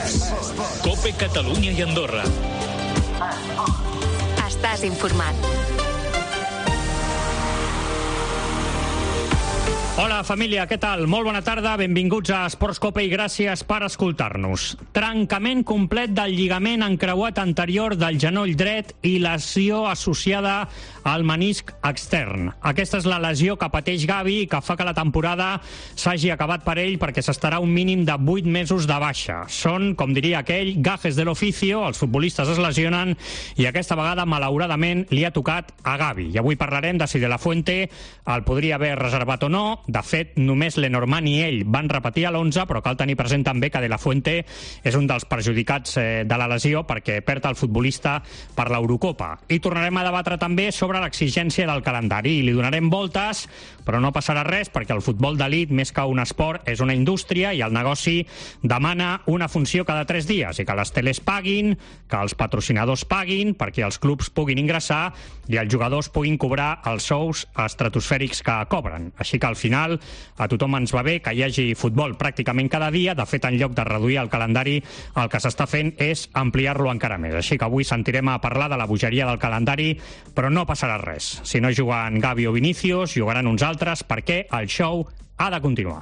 COPE Catalunya i Andorra. Estàs informat. Hola, família, què tal? Molt bona tarda, benvinguts a Esports Cope i gràcies per escoltar-nos. Trencament complet del lligament encreuat anterior del genoll dret i lesió associada al menisc extern. Aquesta és la lesió que pateix Gavi i que fa que la temporada s'hagi acabat per ell perquè s'estarà un mínim de 8 mesos de baixa. Són, com diria aquell, gajes de l'oficio, els futbolistes es lesionen i aquesta vegada, malauradament, li ha tocat a Gavi. I avui parlarem de si De La Fuente el podria haver reservat o no. De fet, només Lenormand i ell van repetir a l'11, però cal tenir present també que De La Fuente és un dels perjudicats de la lesió perquè perd el futbolista per l'Eurocopa. I tornarem a debatre també sobre l'exigència del calendari i li donarem voltes, però no passarà res perquè el futbol d'elit, més que un esport, és una indústria i el negoci demana una funció cada 3 dies i que les teles paguin, que els patrocinadors paguin perquè els clubs puguin ingressar i els jugadors puguin cobrar els sous estratosfèrics que cobren. Així que al final a tothom ens va bé que hi hagi futbol pràcticament cada dia. De fet, en lloc de reduir el calendari, el que s'està fent és ampliar-lo encara més. Així que avui sentirem a parlar de la bogeria del calendari, però no passarà res. Si no juguen Gavi o Vinícius, jugaran uns altres perquè el show ha de continuar.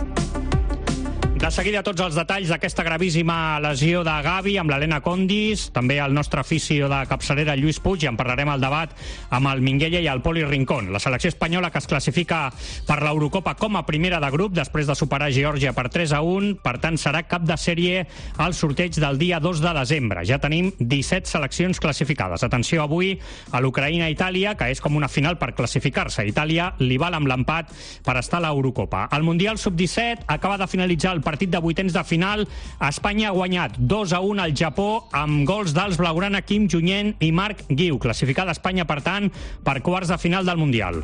De seguida tots els detalls d'aquesta gravíssima lesió de Gavi amb l'Helena Condis, també el nostre afició de capçalera Lluís Puig, i en parlarem al debat amb el Minguella i el Poli Rincón. La selecció espanyola que es classifica per l'Eurocopa com a primera de grup després de superar Geòrgia per 3-1, per tant serà cap de sèrie al sorteig del dia 2 de desembre. Ja tenim 17 seleccions classificades. Atenció avui a l'Ucraïna-Itàlia, que és com una final per classificar-se. Itàlia li val amb l'empat per estar a l'Eurocopa. El Mundial Sub-17 acaba de finalitzar el partit de vuitens de final. Espanya ha guanyat 2-1 al Japó amb gols dels blaugrana Kim Junyent i Marc Guiu. Classificada Espanya, per tant, per quarts de final del Mundial.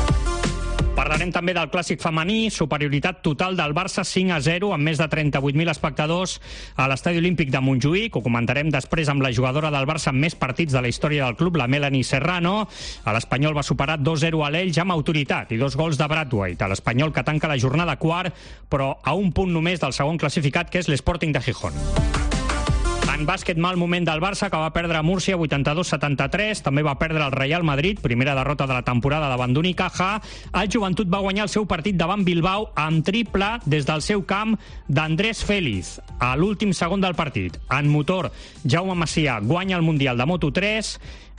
Parlarem també del clàssic femení, superioritat total del Barça 5-0 amb més de 38.000 espectadors a l'Estadi Olímpic de Montjuïc. Ho comentarem després amb la jugadora del Barça amb més partits de la història del club, la Melanie Serrano. L'Espanyol va superar 2-0 a l'Elx amb autoritat i 2 gols de Brathwaite. L'Espanyol que tanca la jornada quart, però a un punt només del segon classificat, que és l'Sporting de Gijón. En bàsquet, mal moment del Barça, que va perdre a Múrcia 82-73. També va perdre el Real Madrid, primera derrota de la temporada davant d'Unicaja. El Joventut va guanyar el seu partit davant Bilbao amb triple des del seu camp d'Andrés Félix a l'últim segon del partit. En motor, Jaume Macià guanya el Mundial de Moto3,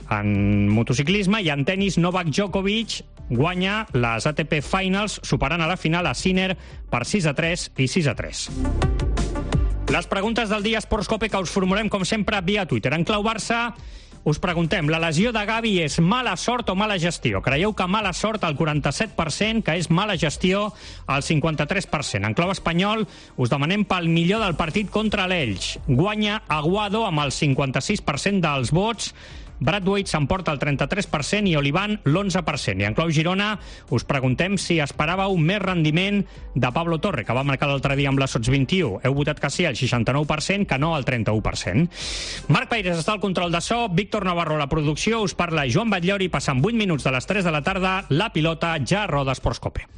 en motociclisme, i en tenis, Novak Djokovic guanya les ATP Finals, superant a la final a Sinner per 6-3 i 6-3. Les preguntes del dia Esports Cope que us formulem, com sempre, via Twitter. En clau Barça, us preguntem, la lesió de Gavi és mala sort o mala gestió? Creieu que mala sort al 47%, que és mala gestió al 53%. En clau espanyol, us demanem pel millor del partit contra l'Elx. Guanya Aguado amb el 56% dels vots, Brathwaite s'emporta el 33% i Olivan l'11%. I en clau Girona us preguntem si esperàveu més rendiment de Pablo Torre, que va marcar l'altre dia amb la Sots 21. Heu votat que sí al 69%, que no al 31%. Marc Paires està al control de so, Víctor Navarro a la producció, us parla Joan Batllori, passant 8 minuts de les 3 de la tarda, la pilota ja roda Esports Cope.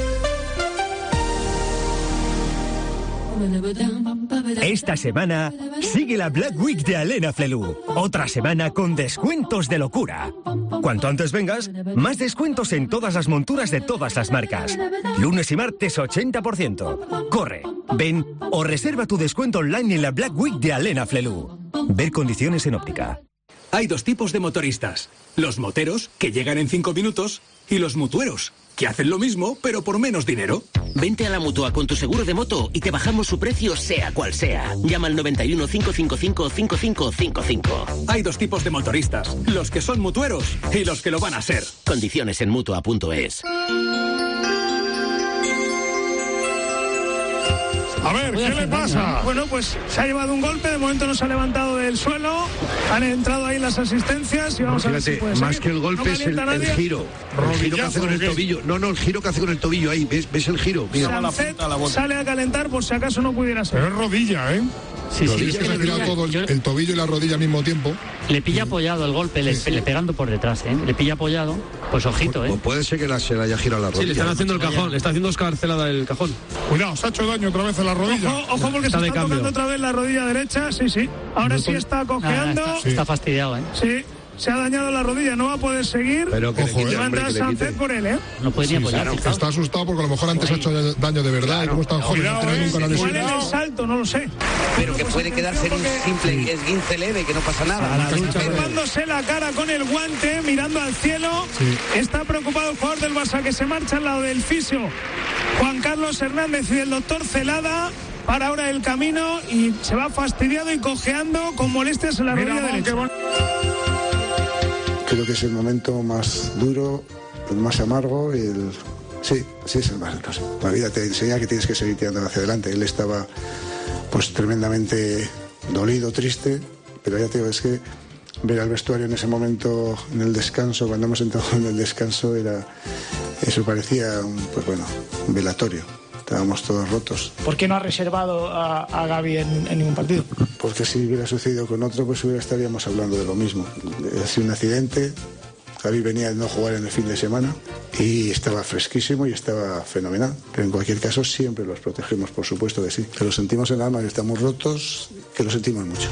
Esta semana sigue la Black Week de Helena Flelu. Otra semana con descuentos de locura. Cuanto antes vengas, más descuentos en todas las monturas de todas las marcas. Lunes y martes 80%. Corre, ven o reserva tu descuento online en la Black Week de Helena Flelu. Ver condiciones en óptica. Hay dos tipos de motoristas. Los moteros, que llegan en 5 minutos, y los mutueros, que hacen lo mismo, pero por menos dinero. Vente a la Mutua con tu seguro de moto y te bajamos su precio sea cual sea. Llama al 91 555 5555. Hay dos tipos de motoristas, los que son mutueros y los que lo van a ser. Condiciones en Mutua.es. A ver, ¿qué le pasa? Bueno, pues se ha llevado un golpe, de momento no se ha levantado del suelo, han entrado ahí las asistencias y vamos a ver si puede más seguir. que el golpe es el giro. El giro que hace con el tobillo. No, el giro que hace con el tobillo ahí. ¿Ves el giro? Mira. Sancet sale a calentar por si acaso no pudiera ser. Pero es rodilla, ¿eh? Sí, se tirado todo el tobillo y la rodilla al mismo tiempo. Le pilla apoyado el golpe, le pegando por detrás, le pilla apoyado, pues ojito, Pues puede ser que se le haya girado la rodilla. Sí, le están haciendo el cajón, le está haciendo escarcelada el cajón. Cuidado, se ha hecho daño otra vez en la rodilla. Ojo porque se está tocando otra vez la rodilla derecha, sí. Ahora sí está cojeando. Está fastidiado, Sí. Se ha dañado la rodilla, no va a poder seguir. Pero que va a entrar Sánchez por él, No puede ni apoyar. Está asustado porque a lo mejor antes ha hecho daño de verdad. Claro. Y como es tan joven, no tiene nunca la lesión. ¿Cuál es el salto? No lo sé. Pero que puede quedarse en un simple esguince leve, que no pasa nada. Firmándose la cara con el guante, mirando al cielo. Sí. Está preocupado el jugador del Barça, que se marcha al lado del fisio Juan Carlos Hernández y del doctor Celada. Para ahora el camino y se va fastidiado y cojeando con molestias en la rodilla derecha. Creo que es el momento más duro, el más amargo y sí, es el más duro. Sí. La vida te enseña que tienes que seguir tirando hacia adelante. Él estaba pues tremendamente dolido, triste, pero ya te digo, es que ver al vestuario en ese momento, en el descanso, cuando hemos entrado en el descanso, eso parecía un velatorio. Estábamos todos rotos. ¿Por qué no ha reservado a Gavi en ningún partido? Porque si hubiera sucedido con otro, pues estaríamos hablando de lo mismo. Ha sido un accidente. Gavi venía de no jugar en el fin de semana y estaba fresquísimo y estaba fenomenal. Pero en cualquier caso siempre los protegemos, por supuesto que sí. Que lo sentimos en el alma, que estamos rotos, que lo sentimos mucho.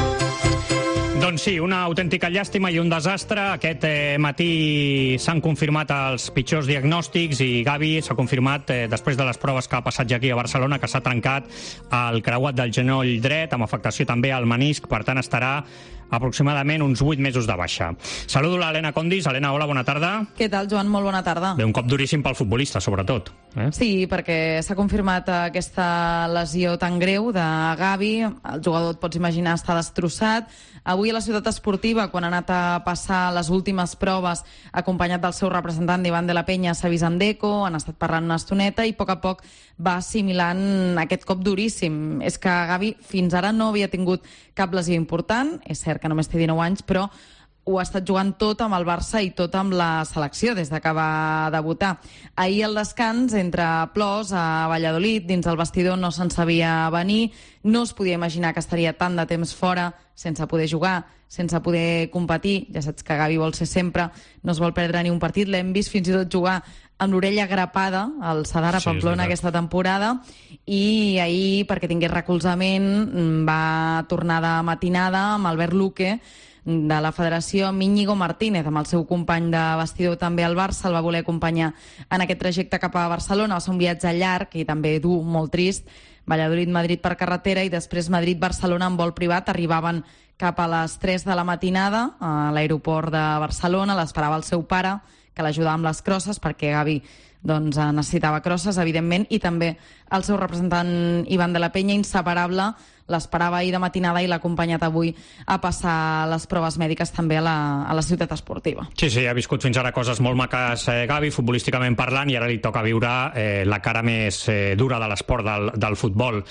Doncs sí, una autèntica llàstima i un desastre. Aquest matí s'han confirmat els pitjors diagnòstics i Gavi s'ha confirmat, després de les proves que ha passat ja aquí a Barcelona, que s'ha trencat el creuat del genoll dret, amb afectació també al menisc, per tant estarà aproximadament uns 8 mesos de baixa. Saludo l'Helena Condis. Helena, hola, bona tarda. Què tal, Joan? Molt bona tarda. Bé, un cop duríssim pel futbolista, sobretot. Sí, perquè s'ha confirmat aquesta lesió tan greu de Gavi. El jugador, et pots imaginar, està destrossat. Avui a la Ciutat Esportiva, quan ha anat a passar les últimes proves, acompanyat del seu representant d'Ivan de la Peña, s'ha vist amb Deco, han estat parlant una estoneta i a poc va assimilant aquest cop duríssim. És que Gavi fins ara no havia tingut cap lesió important, és cert que només té 19 anys, però ho ha estat jugant tot amb el Barça i tot amb la selecció des que va debutar. Ahir al descans, entre plors a Valladolid, dins el vestidor no se'n sabia venir, no es podia imaginar que estaria tant de temps fora sense poder jugar, sense poder competir. Ja saps que Gavi vol ser sempre, no es vol perdre ni un partit, l'hem vist fins i tot jugar amb l'orella grapada al Sadara Pamplona aquesta temporada, i ahir, perquè tingués recolzament, va tornar de matinada amb Albert Luque de la Federació, amb Íñigo Martínez, amb el seu company de vestidor també al Barça, el va voler acompanyar en aquest trajecte cap a Barcelona. Va ser un viatge llarg i també dur, molt trist. Valladolid-Madrid per carretera i després Madrid-Barcelona en vol privat. Arribaven cap a les 3 de la matinada a l'aeroport de Barcelona. L'esperava el seu pare, que l'ajudava amb les crosses, perquè Gavi necessitava crosses, evidentment, i també el seu representant Ivan de la Peña, inseparable, l'esperava ahir de matinada i l'ha acompanyat avui a passar les proves mèdiques també a la Ciutat Esportiva. Sí, ha viscut fins ara coses molt maques Gavi, futbolísticament parlant, i ara li toca viure la cara més dura de l'esport del futbol.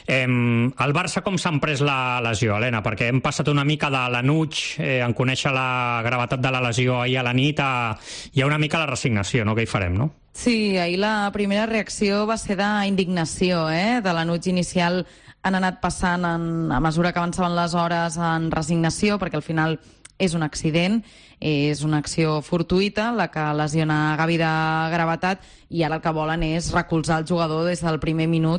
El Barça com s'ha pres la lesió, Helena? Perquè hem passat una mica de l'enuig en conèixer la gravetat de la lesió ahir a la nit, hi ha una mica la resignació, no? Què hi farem, no? Sí, ahir la primera reacció va ser d'indignació, de l'enuig inicial. Han anat passant, a mesura que avançaven les hores, en resignació, perquè al final és un accident, és una acció fortuïta la que lesiona Gavi de gravetat, i ara el que volen és recolzar el jugador des del primer minut,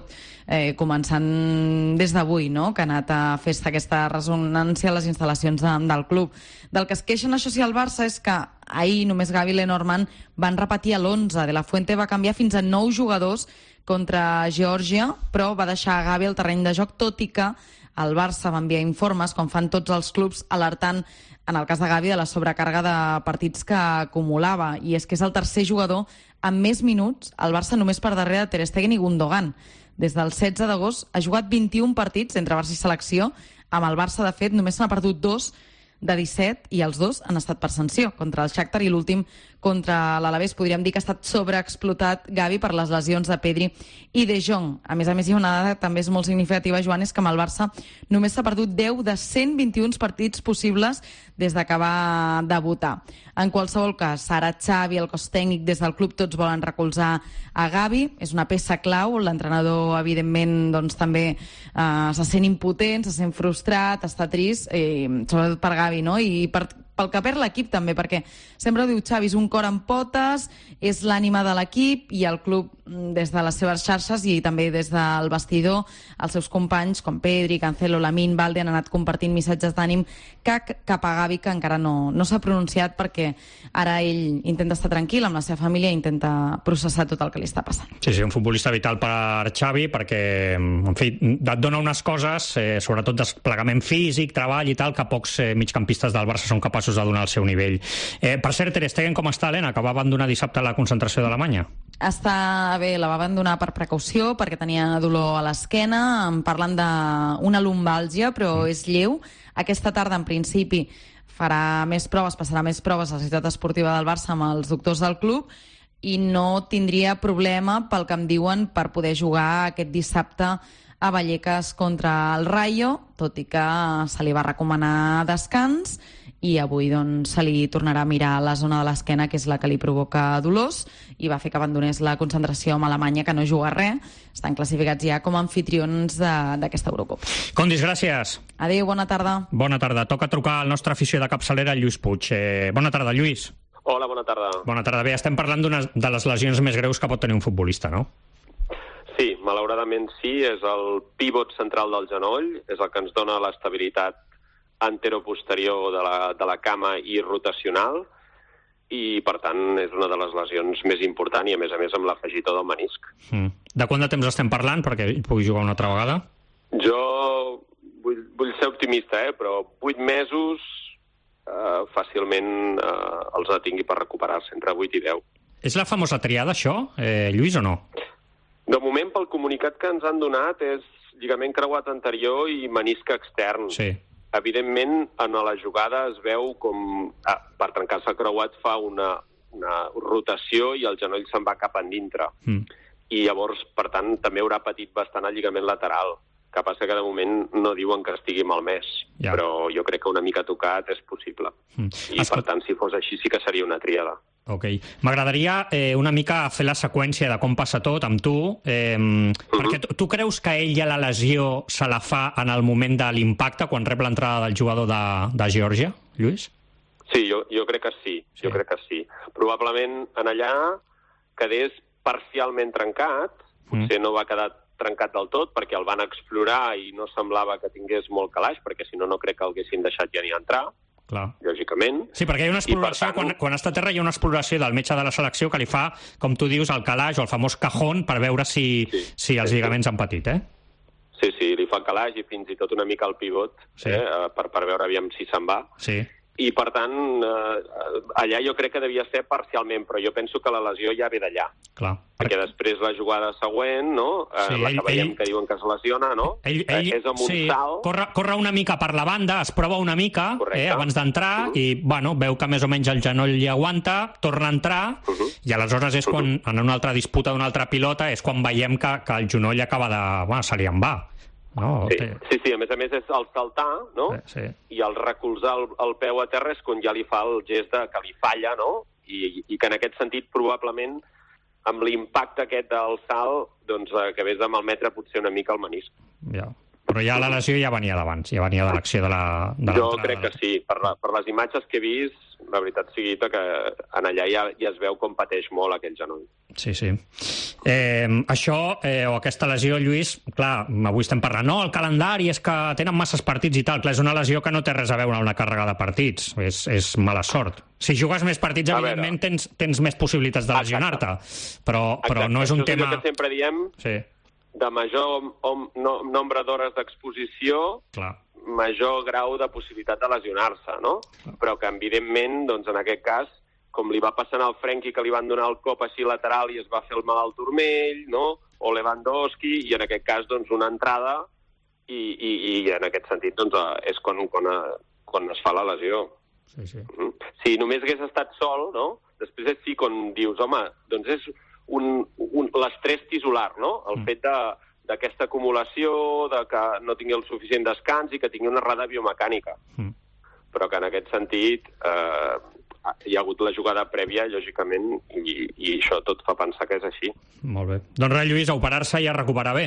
començant des d'avui, no? Que ha anat a fer aquesta ressonància a les instal·lacions del club. Del que es queixen, això sí, al Barça, és que ahir només Gavi i Lenormand van repetir l'11. De la Fuente va canviar fins a 9 jugadors contra Geòrgia, però va deixar a Gavi al terreny de joc, tot i que el Barça va enviar informes, com fan tots els clubs, alertant, en el cas de Gavi, de la sobrecàrrega de partits que acumulava. I és que és el tercer jugador amb més minuts, el Barça només per darrere de Ter Stegen i Gundogan. Des del 16 d'agost ha jugat 21 partits entre Barça i selecció. Amb el Barça, de fet, només se n'ha perdut 2 de 17, i els 2 han estat per sanció, contra el Shakhtar i l'últim contra l'Alavés. Podríem dir que ha estat sobreexplotat Gavi per les lesions de Pedri i De Jong. A més, hi ha una dada també és molt significativa, Joan, és que amb el Barça només s'ha perdut 10 de 121 partits possibles des que va debutar. En qualsevol cas, ara Xavi, el cos tècnic des del club, tots volen recolzar a Gavi. És una peça clau. L'entrenador, evidentment, doncs, també se sent impotent, se sent frustrat, està trist, sobretot per Gavi, no? I pel que perd l'equip també, perquè sempre ho diu Xavi, és un cor en potes, és l'ànima de l'equip, i el club, des de les seves xarxes i també des del vestidor, els seus companys, com Pedri, Cancelo, Lamine, Balde, han anat compartint missatges d'ànim cap a Gavi, que encara no s'ha pronunciat, perquè ara ell intenta estar tranquil amb la seva família i intenta processar tot el que li està passant. Sí, un futbolista vital per Xavi, perquè, en fi, et dona unes coses, sobretot desplegament físic, treball i tal, que pocs migcampistes del Barça són capaços de donar el seu nivell. Per cert, Ter Stegen, com està, Helena, que va abandonar dissabte la concentració d'Alemanya? Està bé, la va abandonar per precaució, perquè tenia dolor a l'esquena. Em parlen d'una lumbàlgia, però és lleu. Aquesta tarda, en principi, farà més proves, passarà més proves a la ciutat esportiva del Barça amb els doctors del club, i no tindria problema, pel que em diuen, per poder jugar aquest dissabte a Vallecas contra el Rayo, tot i que se li va recomanar descans, i avui doncs, se li tornarà a mirar la zona de l'esquena, que és la que li provoca dolors, i va fer que abandonés la concentració amb Alemanya, que no juga res. Estan classificats ja com a anfitrions d'aquesta Eurocopa. Condis, gràcies. Adéu, bona tarda. Bona tarda. Toca trucar al nostre afició de capçalera, Lluís Puig. Bona tarda, Lluís. Hola, bona tarda. Bona tarda. Bé, estem parlant d'una de les lesions més greus que pot tenir un futbolista, no? Sí, malauradament sí. És el pivot central del genoll, és el que ens dona l'estabilitat anteroposterior de la cama i rotacional, i per tant és una de les lesions més importants, i a més amb l'afegitó del menisc. De quant de temps estem parlant perquè pugui jugar una altra vegada? Jo vull ser optimista, però 8 mesos fàcilment els tingui per recuperar-se, entre 8 i 10. És la famosa triada, això, Lluís, o no? De moment, pel comunicat que ens han donat, és lligament creuat anterior i menisc extern. Sí. Evidentment, en la jugada es veu com, per trencar-se el creuat, fa una rotació i el genoll se'n va cap endintre. I llavors, per tant, també haurà patit bastant el lligament lateral. Que passa que de moment no diuen que estigui malmès, però jo crec que una mica tocat és possible. I per tant, si fos així, sí que seria una tríada. Ok. M'agradaria una mica fer la seqüència de com passa tot amb tu, perquè tu creus que ella la lesió se la fa en el moment de l'impacte, quan rep l'entrada del jugador de Geòrgia, Lluís? Sí, jo crec que sí. Jo crec que sí. Probablement en allà quedés parcialment trencat, potser no va quedar trencat del tot, perquè el van explorar i no semblava que tingués molt calaix, perquè si no, no crec que l'haguessin deixat ja ni entrar. Clar. Lògicament. Sí, perquè hi ha una exploració, quan està a terra hi ha una exploració del metge de la selecció que li fa, com tu dius, el calaix o el famós cajón per veure si els lligaments han patit, Sí, li fa el calaix i fins i tot una mica el pivot, per veure aviam si se'n va. Sí. I, per tant, allà jo crec que devia ser parcialment, però jo penso que la lesió ja ve d'allà. Clar. Perquè després la jugada següent, no? La que veiem que diuen que es lesiona, no? És amb un salt. Corre una mica per la banda, es prova una mica abans d'entrar i, veu que més o menys el genoll hi aguanta, torna a entrar i aleshores és quan, en una altra disputa d'una altra pilota, és quan veiem que el genoll acaba de... se li en va. No, sí, a més és el saltar, no? I el recolzar el peu a terra és quan ja li fa el gest que li falla, no? I que en aquest sentit probablement amb l'impacte aquest del salt doncs acabés de malmetre potser una mica el menisc. Ja. Però ja la lesió ja venia d'abans, ja venia de l'acció de l'entrada. Jo crec que sí. Per les imatges que he vist, la veritat sigui que en allà ja es veu com pateix molt aquell genoll. Sí. Això, o aquesta lesió, Lluís, clar, avui estem parlant, no, el calendari és que tenen masses partits i tal, clar, és una lesió que no té res a veure amb una càrrega de partits, és mala sort. Si jugues més partits, evidentment, tens més possibilitats de lesionar-te, però no és un tema... És el que sempre diem, de major nombre d'hores d'exposició, major grau de possibilitat de lesionar-se, no? Però que, evidentment, doncs, en aquest cas, com li va passant al Frenkie, que li van donar el cop així lateral i es va fer el mal al turmell, no? O Lewandowski, i en aquest cas, doncs, una entrada, i en aquest sentit, doncs, és quan es fa la lesió. Sí. Si només hagués estat sol, no?, després és sí quan dius, home, doncs és l'estrès tisular, no? El fet d'aquesta acumulació, de que no tingui el suficient descans i que tingui una errada biomecànica. Però que en aquest sentit hi ha hagut la jugada prèvia, lògicament, i això tot fa pensar que és així. Molt bé. Doncs res, Lluís, a operar-se i a recuperar bé.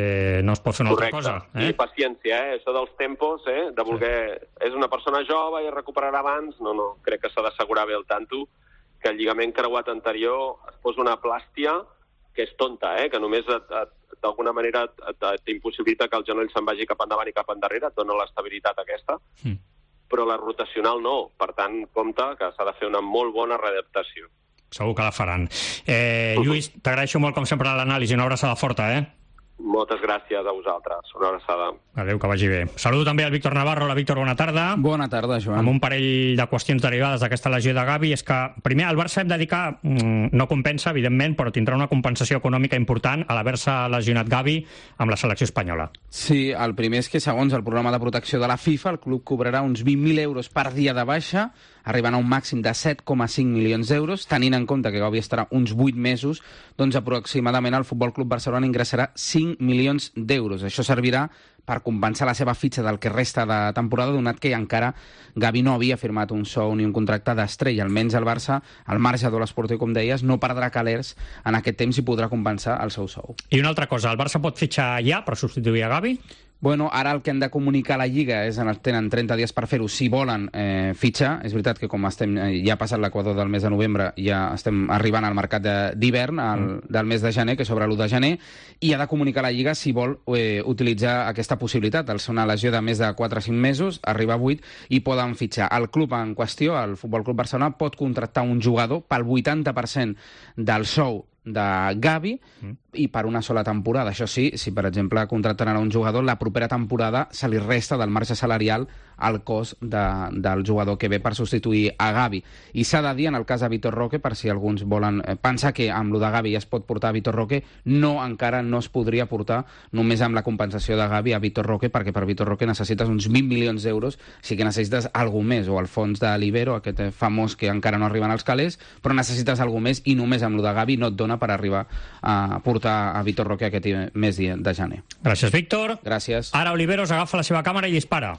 No es pot fer una altra cosa. I paciència, això dels tempos, de voler... És una persona jove i recuperarà abans. No, crec que s'ha d'assegurar bé el tanto que el lligament creuat anterior es posa una plàstia que és tonta, que només d'alguna manera t'impossibilita que el genoll se'n vagi cap endavant i cap endarrere, et dona l'estabilitat aquesta. Però la rotacional no. Per tant, compte que s'ha de fer una molt bona readaptació. Segur que la faran. Lluís, t'agraeixo molt, com sempre, l'anàlisi. Una abraçada forta, Moltes gràcies a vosaltres. Una abraçada. Adéu, que vagi bé. Saludo també al Víctor Navarro. Hola, Víctor, bona tarda. Bona tarda, Joan. Amb un parell de qüestions derivades d'aquesta lesió de Gavi. És que, primer, el Barça hem de dir que no compensa, evidentment, però tindrà una compensació econòmica important a l'haver-se lesionat Gavi amb la selecció espanyola. Sí, el primer és que, segons el programa de protecció de la FIFA, el club cobrarà uns 20.000 euros per dia de baixa, arribant a un màxim de 7,5 milions d'euros, tenint en compte que Gavi estarà uns 8 mesos, doncs aproximadament el Futbol Club Barcelona ingressarà 5 milions d'euros. Això servirà per compensar la seva fitxa del que resta de temporada, donat que encara Gavi no havia firmat un sou ni un contracte d'estrella. Almenys el Barça, al marge de l'esportiu, com deies, no perdrà calers en aquest temps i podrà compensar el seu sou. I una altra cosa, el Barça pot fitxar ja per substituir a Gavi? Bueno, ara el que han de comunicar a la Lliga és que tenen 30 dies per fer-ho si volen fitxar. És veritat que com estem ja ha passat l'equador del mes de novembre, ja estem arribant al mercat d'hivern, del mes de gener, que és sobre l'1 de gener, i ha de comunicar a la Lliga si vol utilitzar aquesta possibilitat. Al ser una lesió de més de 4 o 5 mesos, arriba a 8, i poden fitxar. El club en qüestió, el Futbol Club Barcelona, pot contractar un jugador pel 80% del sou de Gavi i per una sola temporada. Això sí, si per exemple contractaran a un jugador, la propera temporada se li resta del marge salarial al cost del jugador que ve per substituir a Gavi. I s'ha de dir, en el cas de Vitor Roque, per si alguns volen pensar que amb lo de Gavi ja es pot portar a Vitor Roque, no, encara no es podria portar només amb la compensació de Gavi a Vitor Roque, perquè per Vitor Roque necessites uns 20 milions d'euros, sí que necessites alguna més, o el fons de l'Ibero, aquest famós que encara no arriben als calés, però necessites alguna més, i només amb lo de Gavi no et dona per arribar a portar a Vitor Roque aquest mes de gener. Gràcies, Víctor. Gràcies. Ara Oliveros agafa la seva càmera i dispara.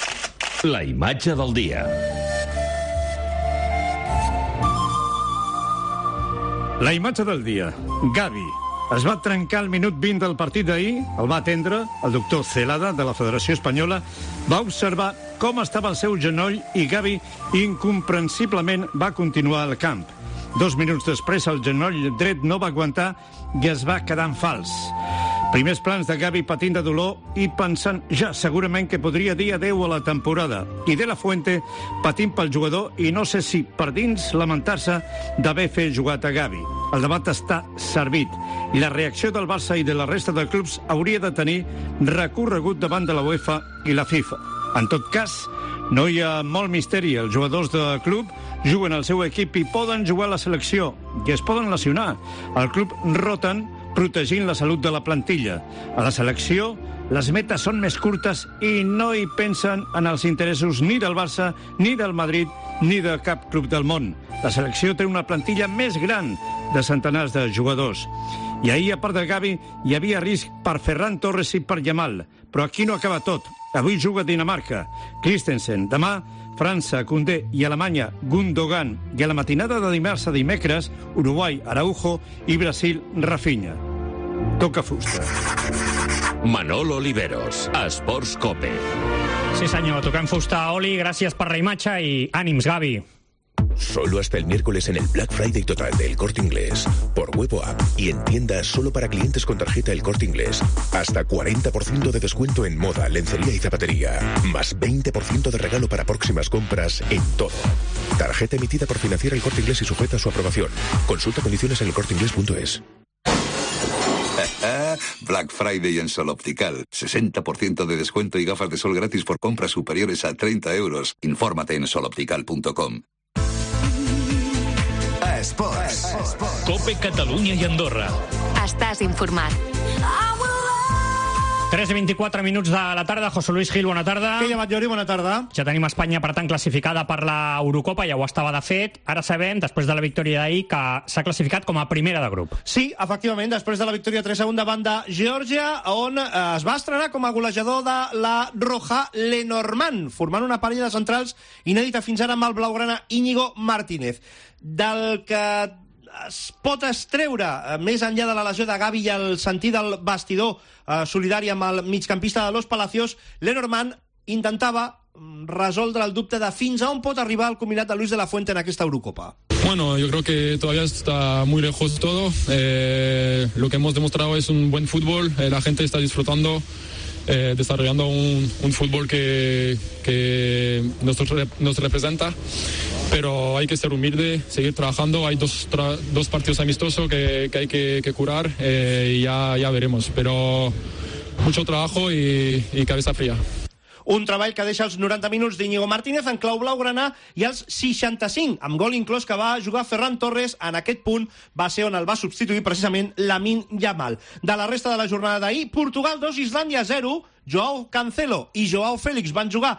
La imatge del dia. La imatge del dia. Gavi. Es va trencar al minut 20 del partit d'ahir, el va atendre el doctor Celada, de la Federació Espanyola, va observar com estava el seu genoll i Gavi incomprensiblement va continuar al camp. 2 minuts després el genoll dret no va aguantar i es va quedar en fals. Primers plans de Gavi patint de dolor i pensant ja segurament que podria dir adeu a la temporada. I De La Fuente patint pel jugador i no sé si per dins lamentar-se d'haver fet jugat a Gavi. El debat està servit i la reacció del Barça i de la resta de clubs hauria de tenir recorregut davant de la UEFA i la FIFA. En tot cas, no hi ha molt misteri. Els jugadors del club juguen al seu equip i poden jugar a la selecció i es poden lesionar. El club roten protegint la salut de la plantilla. A la selecció, les metes són més curtes i no hi pensen en els interessos ni del Barça, ni del Madrid, ni de cap club del món. La selecció té una plantilla més gran de centenars de jugadors. I ahir, a part de Gavi, hi havia risc per Ferran Torres i per Yamal. Però aquí no acaba tot. Avui juga Dinamarca, Christensen. Demà, França, Koundé, i Alemanya, Gundogan. I a la matinada de dimarts a dimecres, Uruguai, Araujo, i Brasil, Rafinha. Toca fusta. Manolo Oliveros, Esports Cope. Sí senyor, tocant fusta. Oli, gràcies per la imatge i ànims, Gavi. Solo hasta el miércoles en el Black Friday total del Corte Inglés. Por web o app y en tiendas solo para clientes con tarjeta El Corte Inglés. Hasta 40% de descuento en moda, lencería y zapatería. Más 20% de regalo para próximas compras en todo. Tarjeta emitida por Financiera El Corte Inglés y sujeta a su aprobación. Consulta condiciones en elcorteinglés.es. Black Friday en Sol Optical. 60% de descuento y gafas de sol gratis por compras superiores a 30 euros. Infórmate en soloptical.com. Esports. Cope Catalunya i Andorra. Estàs informat. 3:24 minuts de la tarda. José Luis Gil, bona tarda. Què llevat, Jordi? Bona tarda. Ja tenim Espanya, per tant, classificada per l'Eurocopa, ja ho estava de fet. Ara sabem, després de la victòria d'ahir, que s'ha classificat com a primera de grup. Sí, efectivament, després de la victòria 3-1 davant de Geòrgia, on es va estrenar com a golejador de la Roja Lenormand, formant una parella de centrals inèdita fins ara amb el blaugrana Íñigo Martínez. Del que es pot extreure, més enllà de la lesió de Gavi i el sentir del bastidor solidari amb el migcampista de Los Palacios, Lenormand intentava resoldre el dubte de fins a on pot arribar el combinat de Luis de la Fuente en aquesta Eurocopa. Bueno, yo creo que todavía está muy lejos todo. Lo que hemos demostrado es un buen fútbol. La gente está disfrutando, desarrollando un fútbol que nos representa. Pero hay que ser humilde, seguir trabajando. Hay dos partidos amistosos que hay que curar y ya veremos. Pero mucho trabajo y cabeza fría. Un treball que deixa els 90 minuts d'Íñigo Martínez en clau blaugrana i els 65, amb gol inclòs que va jugar Ferran Torres. En aquest punt va ser on el va substituir precisament Lamine Yamal. De la resta de la jornada d'ahir, Portugal 2, Islàndia 0, Joao Cancelo i Joao Félix van jugar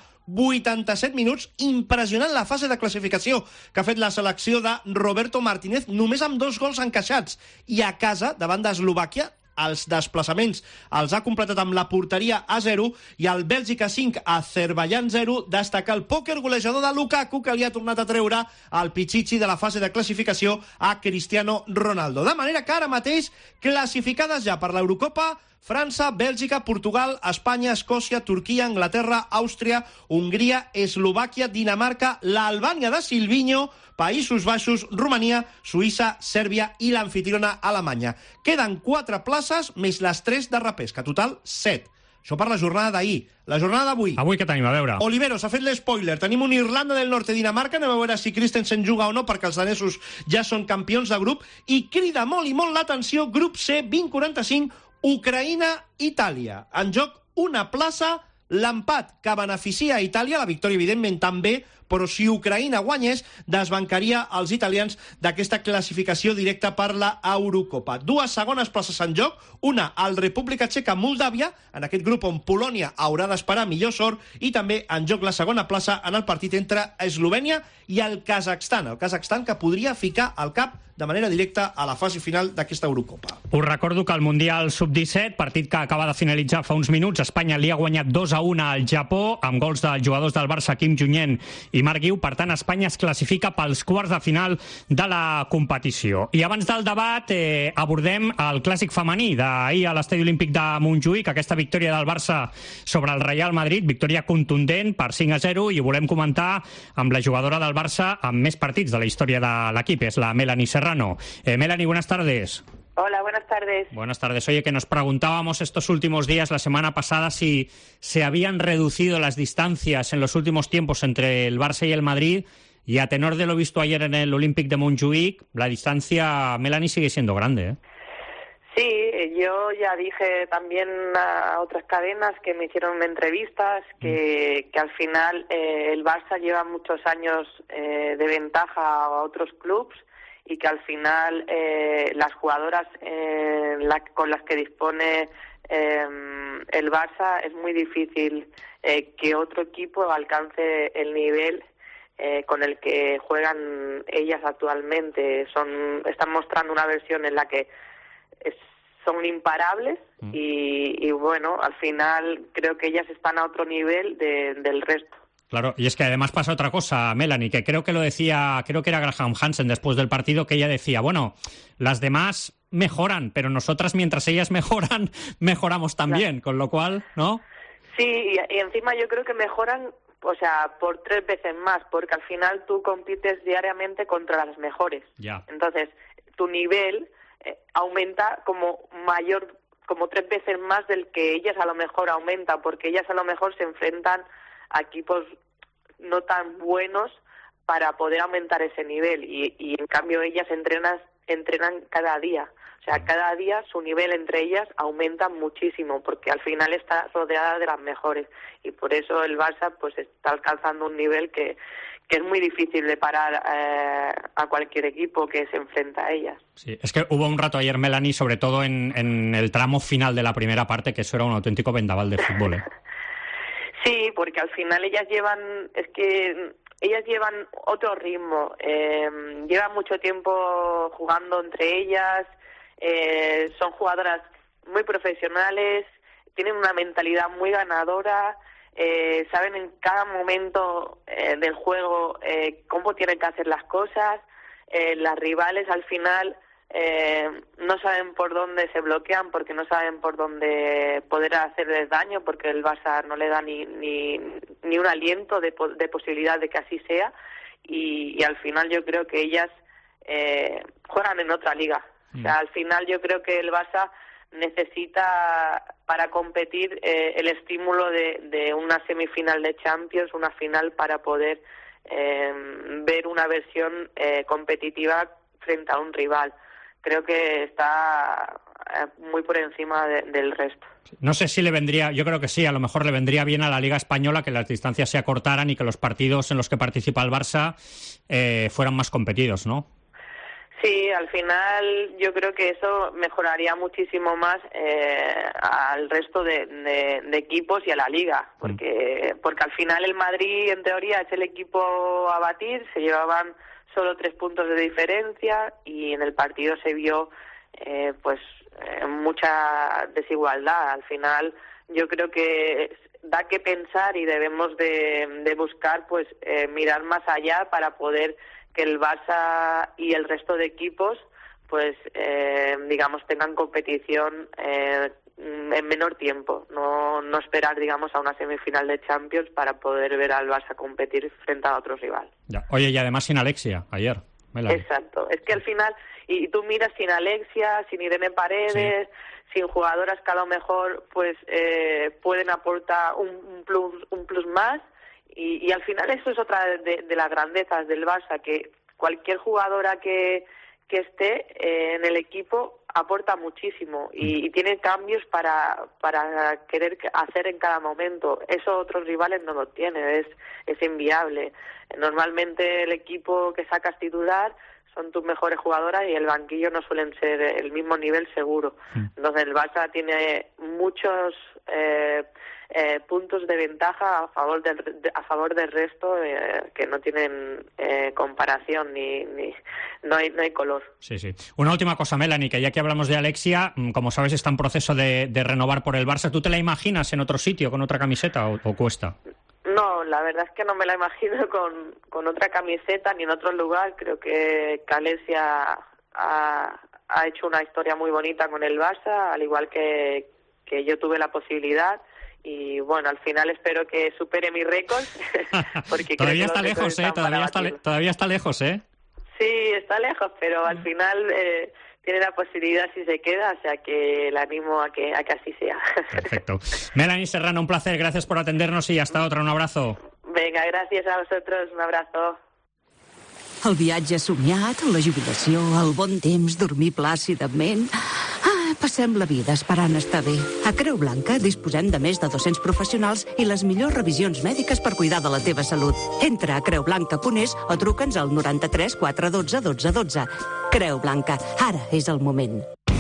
87 minuts. Impressionant la fase de classificació que ha fet la selecció de Roberto Martínez, només amb 2 gols encaixats. I a casa, davant d'Eslovàquia, els desplaçaments els ha completat amb la porteria a 0 i el Bèlgica 5, Azerbaiyán 0. Destaca el pòquer golejador de Lukaku, que li ha tornat a treure el pitxitxi de la fase de classificació a Cristiano Ronaldo. De manera que ara mateix classificades ja per l'Eurocopa França, Bèlgica, Portugal, Espanya, Escòcia, Turquia, Anglaterra, Àustria, Hongria, Eslovàquia, Dinamarca, l'Albània de Silvinho, Països Baixos, Romania, Suïssa, Sèrbia i l'anfitriona Alemanya. Queden 4 places més les 3 de repesca, total 7. Això per la jornada d'ahir. La jornada d'avui. Avui què tenim, a veure? Oliveros ha fet l'espoiler. Tenim un Irlanda del Norte-Dinamarca. Anem a veure si Christensen juga o no, perquè els danesos ja són campions de grup. I crida molt i molt l'atenció, grup C, 20-45, Ucraïna-Itàlia. En joc una plaça, l'empat que beneficia a Itàlia, la victòria evidentment també, però si Ucraïna guanyés, desbancaria els italians d'aquesta classificació directa per la Eurocopa. 2 segones places en joc, una al República Txeca-Moldàvia, en aquest grup on Polònia haurà d'esperar millor sort, i també en joc la segona plaça en el partit entre Eslovènia i el Kazakhstan. El Kazakhstan que podria ficar el cap de manera directa a la fase final d'aquesta Eurocopa. Us recordo que el Mundial Sub-17, partit que acaba de finalitzar fa uns minuts, Espanya li ha guanyat 2-1 al Japó, amb gols dels jugadors del Barça, Kim Junyent i Marc Guiu. Per tant, Espanya es classifica pels quarts de final de la competició. I abans del debat, abordem el clàssic femení d'ahir a l'Estadi Olímpic de Montjuïc, aquesta victòria del Barça sobre el Real Madrid, victòria contundent per 5-0, i ho volem comentar amb la jugadora del Barça amb més partits de la història de l'equip, és la Melanie Serrano. Melanie, buenas tardes. Hola, buenas tardes. Buenas tardes. Oye, que nos preguntábamos estos últimos días, la semana pasada, si se habían reducido las distancias en los últimos tiempos entre el Barça y el Madrid, y a tenor de lo visto ayer en el Olympique de Montjuïc, la distancia, Melanie, sigue siendo grande, ¿eh? Sí, yo ya dije también a otras cadenas que me hicieron entrevistas que al final el Barça lleva muchos años de ventaja a otros clubes, y que al final las jugadoras con las que dispone el Barça es muy difícil que otro equipo alcance el nivel con el que juegan ellas actualmente. Están mostrando una versión en la que son imparables y bueno, al final creo que ellas están a otro nivel del resto. Claro, y es que además pasa otra cosa, Melanie, que creo que lo decía, creo que era Graham Hansen después del partido, que ella decía, bueno, las demás mejoran, pero nosotras mientras ellas mejoran, mejoramos también, con lo cual, ¿no? Sí, y encima yo creo que mejoran, o sea, por 3 veces más, porque al final tú compites diariamente contra las mejores. Ya. Entonces, tu nivel aumenta como 3 veces más del que ellas a lo mejor aumentan, porque ellas a lo mejor se enfrentan a equipos no tan buenos para poder aumentar ese nivel, y en cambio ellas entrenan entrenan cada día. O sea, cada día su nivel entre ellas aumenta muchísimo, porque al final está rodeada de las mejores. Y por eso el Barça pues está alcanzando un nivel que es muy difícil de parar a cualquier equipo que se enfrenta a ellas. Sí, es que hubo un rato ayer, Melanie, sobre todo en el tramo final de la primera parte, que eso era un auténtico vendaval de fútbol, ¿eh? Sí, porque al final ellas llevan otro ritmo, llevan mucho tiempo jugando entre ellas, son jugadoras muy profesionales, tienen una mentalidad muy ganadora, saben en cada momento del juego cómo tienen que hacer las cosas. Las rivales al final no saben por dónde se bloquean, porque no saben por dónde poder hacerles daño, porque el Barça no le da ni un aliento de posibilidad de que así sea, y al final yo creo que ellas juegan en otra liga. O sea, al final yo creo que el Barça necesita para competir el estímulo de una semifinal de Champions, una final, para poder ver una versión competitiva frente a un rival. Creo que está muy por encima del resto. No sé si le vendría, yo creo que sí, a lo mejor le vendría bien a la Liga Española que las distancias se acortaran y que los partidos en los que participa el Barça fueran más competidos, ¿no? Sí, al final yo creo que eso mejoraría muchísimo más al resto de equipos y a la Liga, porque al final el Madrid en teoría es el equipo a batir, se llevaban solo 3 puntos de diferencia y en el partido se vio mucha desigualdad. Al final yo creo que da que pensar y debemos de buscar mirar más allá para poder que el Barça y el resto de equipos tengan competición en menor tiempo, no esperar a una semifinal de Champions para poder ver al Barça competir frente a otro rival. Ya. Oye, y además sin Alexia ayer, Melanie. Exacto, es que al final, y tú miras sin Alexia, sin Irene Paredes, sin jugadoras que a lo mejor pueden aportar un plus más, y al final eso es otra de las grandezas del Barça, que cualquier jugadora que esté en el equipo aporta muchísimo y tiene cambios para querer hacer en cada momento. Eso otros rivales no lo tienen, es inviable. Normalmente el equipo que sacas titular son tus mejores jugadoras y el banquillo no suelen ser el mismo nivel seguro. Entonces el Barça tiene muchos puntos de ventaja a favor del resto que no tienen comparación no hay color. Sí. Una última cosa, Melanie, que ya que hablamos de Alexia, como sabes está en proceso de renovar por el Barça. ¿Tú te la imaginas en otro sitio con otra camiseta o cuesta? No, la verdad es que no me la imagino con otra camiseta ni en otro lugar. Creo que Alexia ha hecho una historia muy bonita con el Barça, al igual que yo tuve la posibilidad. Y bueno, al final espero que supere mi récord. Porque todavía está lejos, todavía está lejos, ¿eh? Sí, está lejos, pero al final tiene la posibilidad si se queda, o sea que le animo a que así sea. Perfecto. Melanie Serrano, un placer, gracias por atendernos y hasta otra, un abrazo. Venga, gràcies a vosaltres, un abrazo. El viatge somiat, la jubilació, el bon temps, dormir plàcidament... Passem la vida esperant estar bé. A Creu Blanca disposem de més de 200 professionals i les millors revisions mèdiques per cuidar de la teva salut. Entra a creublanca.es o truca'ns al 93 412 12 12. Creu Blanca, ara és el moment.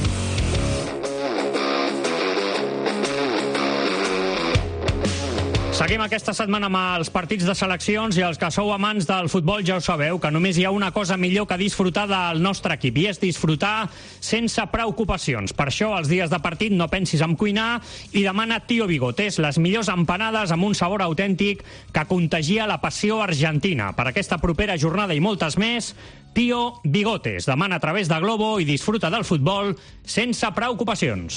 Seguim aquesta setmana amb els partits de seleccions i els que sou amants del futbol ja ho sabeu, que només hi ha una cosa millor que disfrutar del nostre equip i és disfrutar sense preocupacions. Per això, els dies de partit no pensis en cuinar i demana Tío Bigotes, les millors empanades amb un sabor autèntic que contagia la passió argentina. Per aquesta propera jornada i moltes més, Tío Bigotes. Demana a través de Globo i disfruta del futbol sense preocupacions.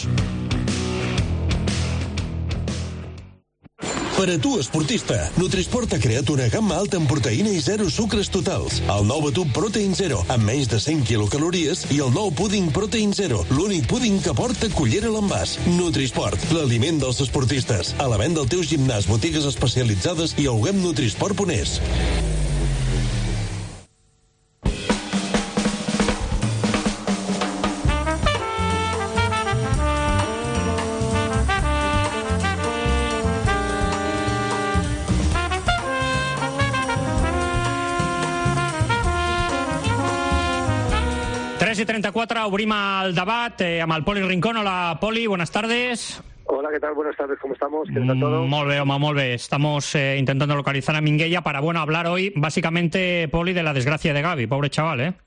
Per a tu, esportista, Nutrisport ha creat una gamma alta en proteïna i zero sucres totals. El nou batut Protein Zero, amb menys de 100 quilocalories, i el nou púding Protein Zero, l'únic púding que porta cullera a l'envàs. Nutrisport, l'aliment dels esportistes. A la venda al teu gimnàs, botigues especialitzades i a webnutrisport.es. 3:34, obrim el debat amb el Poli Rincón. Hola, Poli, buenas tardes. Hola, ¿qué tal? Buenas tardes, ¿cómo estamos? ¿Qué tal todo? Molt bé, home, molt bé. Estamos intentando localizar a Minguella para, hablar hoy, básicamente, Poli, de la desgracia de Gavi. Pobre chaval, ¿eh?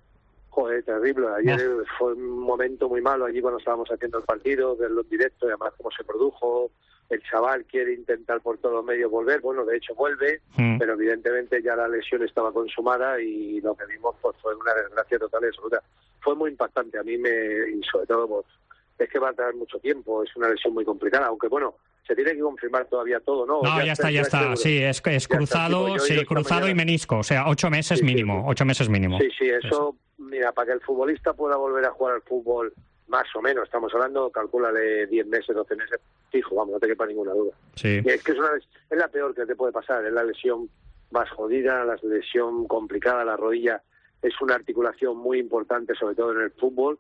Joder, terrible. Ayer fue un momento muy malo allí cuando estábamos haciendo el partido, verlo en directo y además cómo se produjo. El chaval quiere intentar por todos los medios volver. Bueno, de hecho vuelve, pero evidentemente ya la lesión estaba consumada y lo que vimos pues, fue una desgracia total y absoluta. Fue muy impactante. A mí y sobre todo, pues, es que va a tardar mucho tiempo. Es una lesión muy complicada, aunque bueno, se tiene que confirmar todavía todo, ¿no? No, ya está. Sí, es cruzado, cruzado y menisco. O sea, 8 meses mínimo. 8 meses mínimo. Sí, eso, mira, para que el futbolista pueda volver a jugar al fútbol, más o menos, estamos hablando, calcúlale 10 meses, 12 meses, fijo, vamos, no te quepa ninguna duda. Sí. Y es que es la peor que te puede pasar, es la lesión más jodida, la lesión complicada, la rodilla es una articulación muy importante, sobre todo en el fútbol,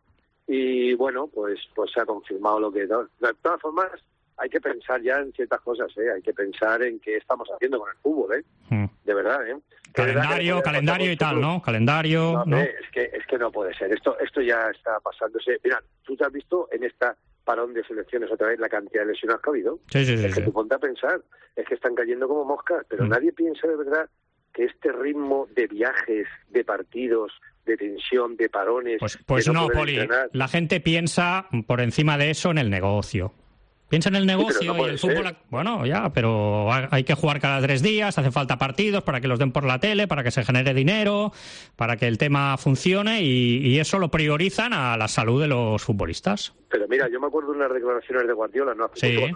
y bueno, pues se ha confirmado lo que... De todas formas, hay que pensar ya en ciertas cosas, hay que pensar en qué estamos haciendo con el fútbol, de verdad, Calendario y tal, ¿no? Calendario, ¿no? Es que no puede ser, esto ya está pasándose. Mira, tú te has visto en esta parón de selecciones otra vez la cantidad de lesiones que ha habido. Sí. Es que tú ponte a pensar, es que están cayendo como moscas, pero nadie piensa de verdad que este ritmo de viajes, de partidos, de tensión, de parones... Pues no, Poli, la gente piensa por encima de eso en el negocio. Piensa en el negocio y el fútbol... Bueno, ya, pero hay que jugar cada 3 días, hace falta partidos para que los den por la tele, para que se genere dinero, para que el tema funcione y eso lo priorizan a la salud de los futbolistas. Pero mira, yo me acuerdo de unas declaraciones de Guardiola, no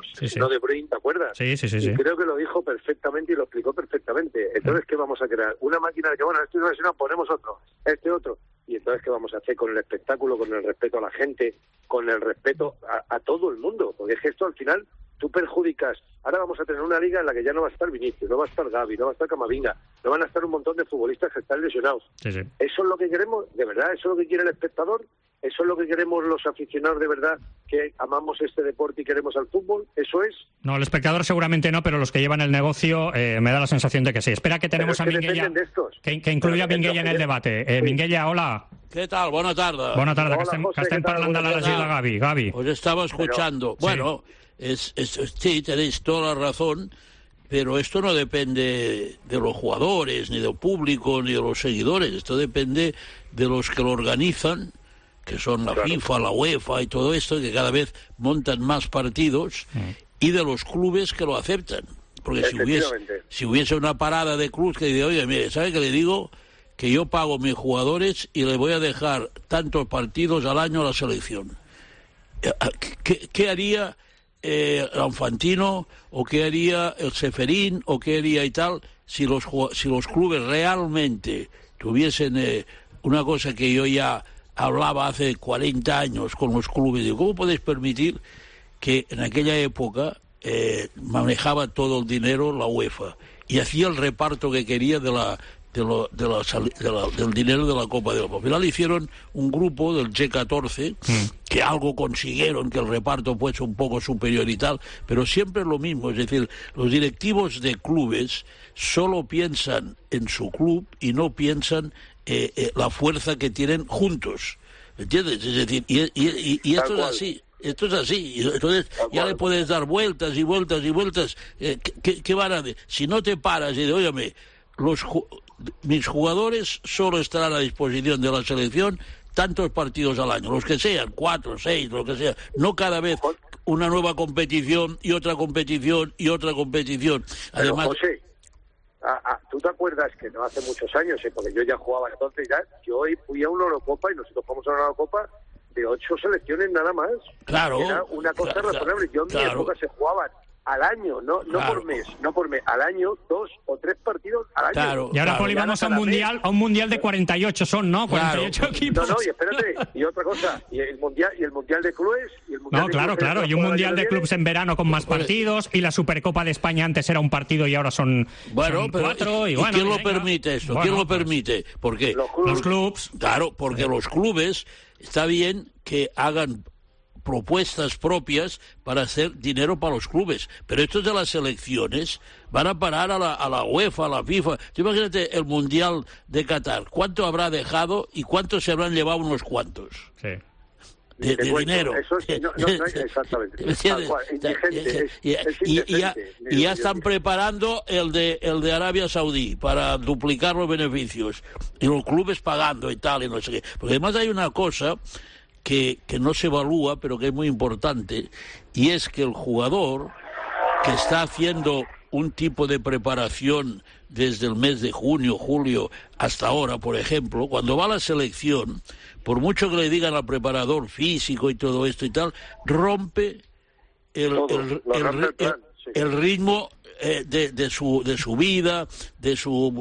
de Bruyne, ¿te acuerdas? Sí. Y creo que lo dijo perfectamente y lo explicó perfectamente. Entonces, ¿qué vamos a crear? Una máquina de que, bueno, este no es, ponemos otro, otro. Y entonces, ¿qué vamos a hacer con el espectáculo, con el respeto a la gente, con el respeto a todo el mundo? Porque es que esto al final tú perjudicas. Ahora vamos a tener una liga en la que ya no va a estar Vinicius, no va a estar Gavi, no va a estar Camavinga, no van a estar un montón de futbolistas que están lesionados. Sí. ¿Eso es lo que queremos? ¿De verdad? ¿Eso es lo que quiere el espectador? ¿Eso es lo que queremos los aficionados de verdad, que amamos este deporte y queremos al fútbol? ¿Eso es? No, el espectador seguramente no, pero los que llevan el negocio me da la sensación de que sí. Espera que tenemos a Minguella, que incluya a Minguella en el debate. Minguella, hola. ¿Qué tal? Bona tarda. Bona tarda, que estem parlant de la lesió de Gavi. Gavi. Os estaba escuchando. Bueno, sí, tenéis toda la razón, pero esto no depende de los jugadores, ni del público, ni de los seguidores. Esto depende de los que lo organizan, que son la FIFA, la UEFA y todo esto, que cada vez montan más partidos, y de los clubes que lo aceptan. Porque si hubiese una parada de clubes que dice, oye, mire, ¿sabe qué le digo? Que yo pago mis jugadores y le voy a dejar tantos partidos al año a la selección. ¿Qué haría Infantino, o qué haría el Ceferín, o qué haría y tal, si los clubes realmente tuviesen una cosa que yo ya hablaba hace 40 años con los clubes? Digo, ¿cómo podéis permitir que en aquella época manejaba todo el dinero la UEFA y hacía el reparto que quería del dinero de la Copa de Europa? Al final hicieron un grupo del G14 que algo consiguieron, que el reparto fuese un poco superior y tal, pero siempre es lo mismo. Es decir, los directivos de clubes solo piensan en su club y no piensan la fuerza que tienen juntos, ¿entiendes? Es decir, y esto es así. Esto es así, entonces ya le puedes dar vueltas y vueltas y vueltas. ¿Qué van a decir? Si no te paras y dices, óyeme, mis jugadores solo estarán a disposición de la selección tantos partidos al año, los que sean, 4, 6, lo que sea, no cada vez una nueva competición y otra competición y otra competición. Además, pero, José, ¿tú te acuerdas que no hace muchos años, porque yo ya jugaba entonces, yo fui a una Eurocopa y nosotros fuimos a una Eurocopa de 8 selecciones nada más? Claro. Era una cosa razonable. Yo en mi época se jugaban al año, no por mes, al año 2 o 3 partidos al año. Claro, y ahora, Poli, vamos a un mundial de 48 son, ¿no? 48 equipos. No, y espérate, y otra cosa, y el mundial de clubes, claro, y un mundial de clubes en verano con más partidos, y la Supercopa de España antes era un partido y ahora son 4. ¿Y quién lo permite esto? ¿Quién lo permite? Porque los clubes. Claro, porque los clubes está bien que hagan propuestas propias para hacer dinero para los clubes. Pero estos de las selecciones van a parar a la UEFA, a la FIFA. Tú imagínate el Mundial de Qatar. ¿Cuánto habrá dejado y cuánto se habrán llevado unos cuantos? Sí. De dinero. Eso no, exactamente. Y ya están preparando el de Arabia Saudí para duplicar los beneficios. Y los clubes pagando y tal, y no sé qué. Porque además hay una cosa que no se evalúa, pero que es muy importante, y es que el jugador que está haciendo un tipo de preparación desde el mes de junio, julio, hasta ahora, por ejemplo, cuando va a la selección, por mucho que le digan al preparador físico y todo esto y tal, rompe el ritmo de su vida, de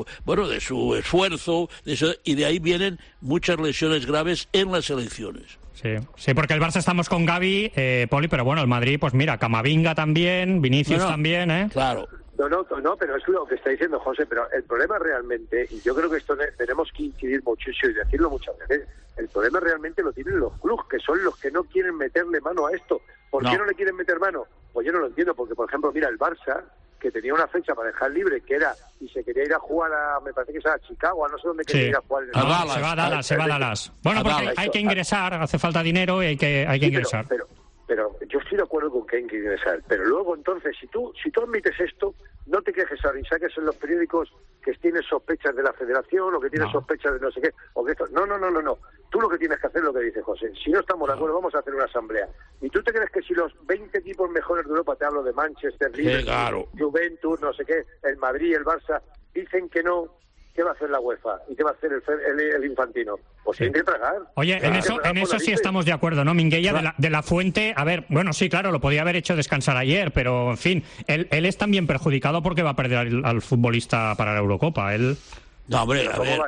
su esfuerzo, y de ahí vienen muchas lesiones graves en las selecciones. Sí, porque el Barça estamos con Gavi, Poli, pero bueno, el Madrid, pues mira, Camavinga también, Vinicius también, ¿eh? Claro. No, pero es lo que está diciendo José, pero el problema realmente, y yo creo que esto tenemos que incidir muchísimo y decirlo muchas veces, el problema realmente lo tienen los clubes, que son los que no quieren meterle mano a esto. ¿Por qué no le quieren meter mano? Pues yo no lo entiendo, porque por ejemplo, mira, el Barça, que tenía una fecha para dejar libre, que era, y se quería ir a jugar me parece que es a Chicago, no sé dónde quería ir a jugar. Se va a Dallas. Bueno, porque hay que ingresar, hace falta dinero y hay que ingresar. Pero yo estoy de acuerdo con que hay que ingresar, pero luego entonces, si tú admites esto, no te quejes ahora y saques en los periódicos que tienes sospechas de la federación o que tienes sospechas de no sé qué, o que esto... No. Tú lo que tienes que hacer es lo que dice José. Si no estamos de acuerdo, vamos a hacer una asamblea. ¿Y tú te crees que si los 20 equipos mejores de Europa, te hablo de Manchester, Liverpool, Juventus, no sé qué, el Madrid, el Barça, dicen que no, ¿qué va a hacer la UEFA? ¿Y qué va a hacer el Infantino? Pues tienen que tragar. Oye, en eso sí estamos de acuerdo, ¿no? Minguella, de la Fuente, a ver, bueno, sí, claro, lo podía haber hecho descansar ayer, pero, en fin, él es también perjudicado porque va a perder al futbolista para la Eurocopa. No, hombre, a ver...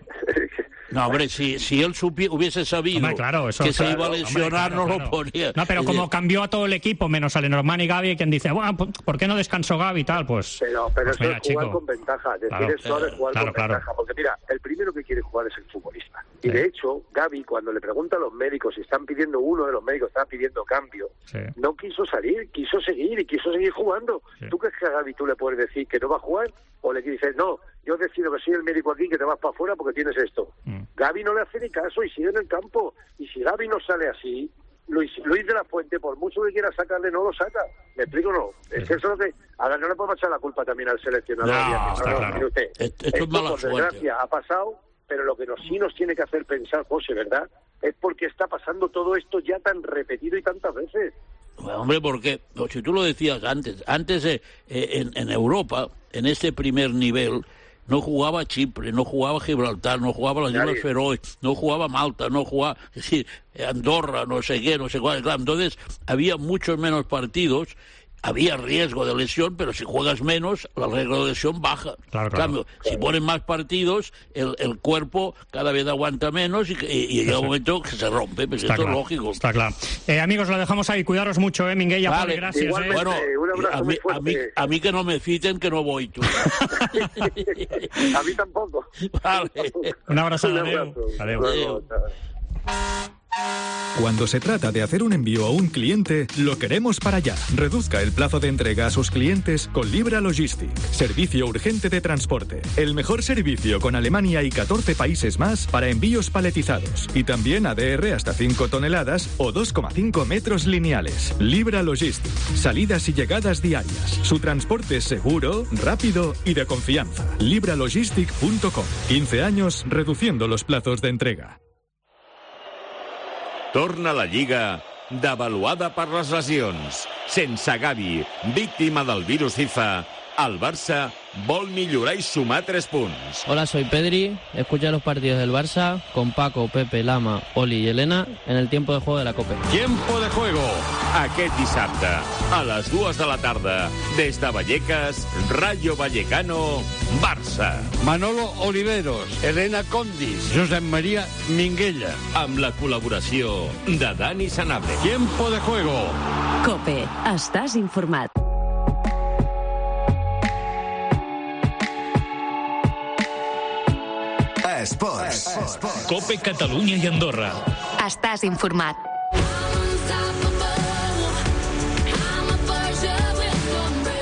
No, hombre, si él hubiese sabido que se iba a lesionar, no lo ponía. No, pero como cambió a todo el equipo, menos a Lenormand y Gavi, quien dice, bueno, ¿por qué no descansó Gavi y tal? Pues pero esto es jugar con ventaja. Decir eso es jugar con ventaja. Porque mira, el primero que quiere jugar es el futbolista. Y de hecho, Gavi, cuando le pregunta a los médicos, si están pidiendo, uno de los médicos estaba pidiendo cambio, no quiso salir, quiso seguir jugando. ¿Tú crees que a Gavi tú le puedes decir que no va a jugar? O le dices, no, yo decido que soy el médico aquí, que te vas para afuera porque tienes esto. Gavi no le hace ni caso y sigue en el campo. Y si Gavi no sale así, Luis de la Fuente, por mucho que quiera sacarle, no lo saca. ¿Me explico o no? Es que eso es lo que... Ahora no le podemos echar la culpa también al seleccionador. Claro. Esto es mala por desgracia ha pasado, pero lo que sí nos tiene que hacer pensar, José, ¿verdad?, es porque está pasando todo esto ya tan repetido y tantas veces. Bueno, hombre, porque si tú lo decías antes en Europa, en este primer nivel, no jugaba Chipre, no jugaba Gibraltar, no jugaba las Islas Feroe, no jugaba Malta, no jugaba, es decir, Andorra, no sé qué, no sé cuál. Claro, entonces había muchos menos partidos, había riesgo de lesión, pero si juegas menos, la riesgo de lesión baja. En cambio, si ponen más partidos, el cuerpo cada vez aguanta menos y llega un momento que se rompe. Pues esto es lógico. Está claro. Amigos, lo dejamos ahí. Cuidaros mucho, Minguella. Vale, gracias. Bueno, a mí que no me citen, que no voy tú. A mí tampoco. Vale. Un abrazo. Adiós. Cuando se trata de hacer un envío a un cliente, lo queremos para allá. Reduzca el plazo de entrega a sus clientes con Libra Logistic. Servicio urgente de transporte. El mejor servicio con Alemania y 14 países más para envíos paletizados. Y también ADR hasta 5 toneladas o 2,5 metros lineales. Libra Logistic. Salidas y llegadas diarias. Su transporte es seguro, rápido y de confianza. libralogistic.com. 15 años reduciendo los plazos de entrega. Torna la Lliga devaluada per les lesions. Sense Gavi, víctima del virus FIFA, el Barça vol millorar y sumar 3 punts. Hola, soy Pedri. Escucha los partidos del Barça con Paco, Pepe, Lama, Oli y Elena en el tiempo de juego de la Copa. Tiempo de juego. Aquest dissabte, a les 2 de la tarda, des de Vallecas, Rayo Vallecano, Barça. Manolo Oliveros, Elena Condis, Josep María Minguella. Amb la col·laboració de Dani Sanabria. Tiempo de juego. COPE. Estàs informat. Esports. COPE Catalunya i Andorra. Estàs informat.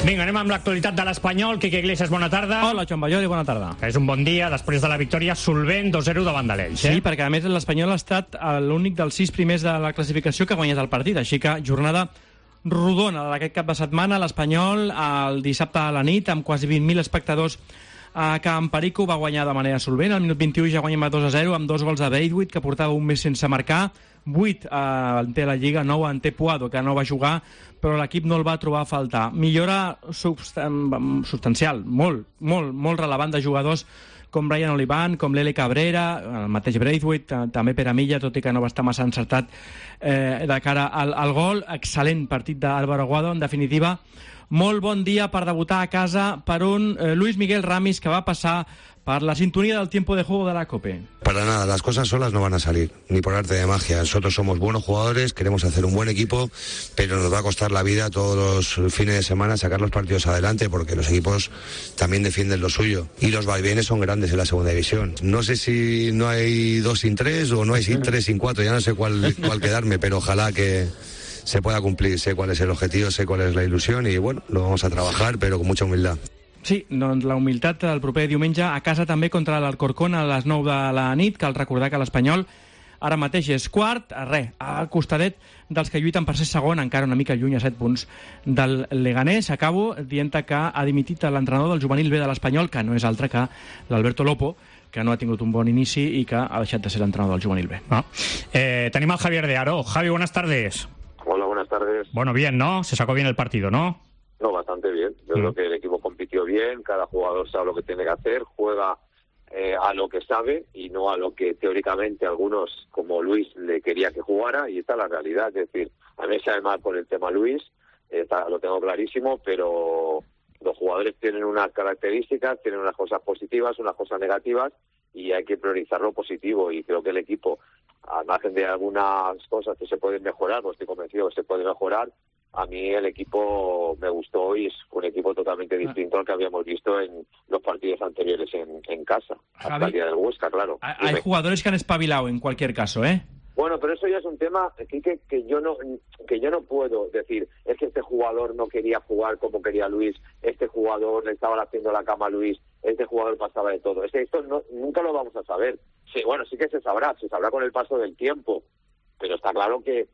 Vinga, anem amb l'actualitat de l'Espanyol. Quique Iglesias, bona tarda. Hola, Joan Ballol, i bona tarda. És un bon dia després de la victòria solvent 2-0 davant de l'Elx. Sí, perquè a més l'Espanyol ha estat l'únic dels 6 primers de la classificació que ha guanyat el partit, així que jornada rodona d'aquest cap de setmana. L'Espanyol el dissabte a la nit, amb quasi 20.000 espectadors a Camp Perico, va guanyar de manera solvent. Al minut 21 ja guanyem 2-0 amb 2 gols de Braithwaite, que portava un mes sense marcar. 8 en té la Lliga, 9 en té Puado, que no va jugar, però l'equip no el va trobar a faltar. Millora substancial, molt relevant de jugadors com Brian Olivan, com Lele Cabrera, el mateix Braithwaite, també Pere Milla, tot i que no va estar massa encertat de cara al gol. Excel·lent partit d'Álvaro Aguado, en definitiva. Molt bon dia per debutar a casa per un Luis Miguel Ramis que va passar per la sintonía del tiempo de juego de la COPE. Para nada, las cosas solas no van a salir, ni por arte de magia. Nosotros somos buenos jugadores, queremos hacer un buen equipo, pero nos va a costar la vida todos los fines de semana sacar los partidos adelante, porque los equipos también defienden lo suyo. Y los vaivenes son grandes en la segunda división. No sé si no hay 2 sin 3 o no hay 3 sin 4, ya no sé cuál quedarme, pero ojalá que se pueda cumplir. Sé cuál es el objetivo, sé cuál es la ilusión y bueno, lo vamos a trabajar, pero con mucha humildad. Sí, doncs la humilitat el proper diumenge a casa també contra l'Alcorcón a les 9 de la nit. Cal recordar que l'Espanyol ara mateix és quart, al costadet dels que lluiten per ser segon, encara una mica lluny a 7 punts del Leganés. Acabo dient que ha dimitit l'entrenador del juvenil B de l'Espanyol, que no és altre que l'Alberto Lopo, que no ha tingut un bon inici i que ha deixat de ser l'entrenador del juvenil B. Tenim al Javier de Aro. Javi, buenas tardes. Hola, buenas tardes. Bueno, bien, ¿no? Se sacó bien el partido, ¿no? No, bastante bien. Yo creo que el equipo compitió bien, cada jugador sabe lo que tiene que hacer, juega a lo que sabe y no a lo que teóricamente algunos, como Luis, le quería que jugara, y esta es la realidad. Es decir, a mí me sabe mal por el tema Luis, lo tengo clarísimo, pero los jugadores tienen unas características, tienen unas cosas positivas, unas cosas negativas, y hay que priorizar lo positivo, y creo que el equipo, al margen de algunas cosas que se pueden mejorar, pues estoy convencido que se puede mejorar. A mí el equipo me gustó y es un equipo totalmente distinto al que habíamos visto en los partidos anteriores en casa, Javi, hasta el día del Huesca, claro. Hay jugadores que han espabilado en cualquier caso, ¿eh? Bueno, pero eso ya es un tema que yo no puedo decir, es que este jugador no quería jugar como quería Luis, este jugador le estaba haciendo la cama a Luis, este jugador pasaba de todo. Esto nunca lo vamos a saber. Sí, bueno, sí que se sabrá con el paso del tiempo, pero está claro que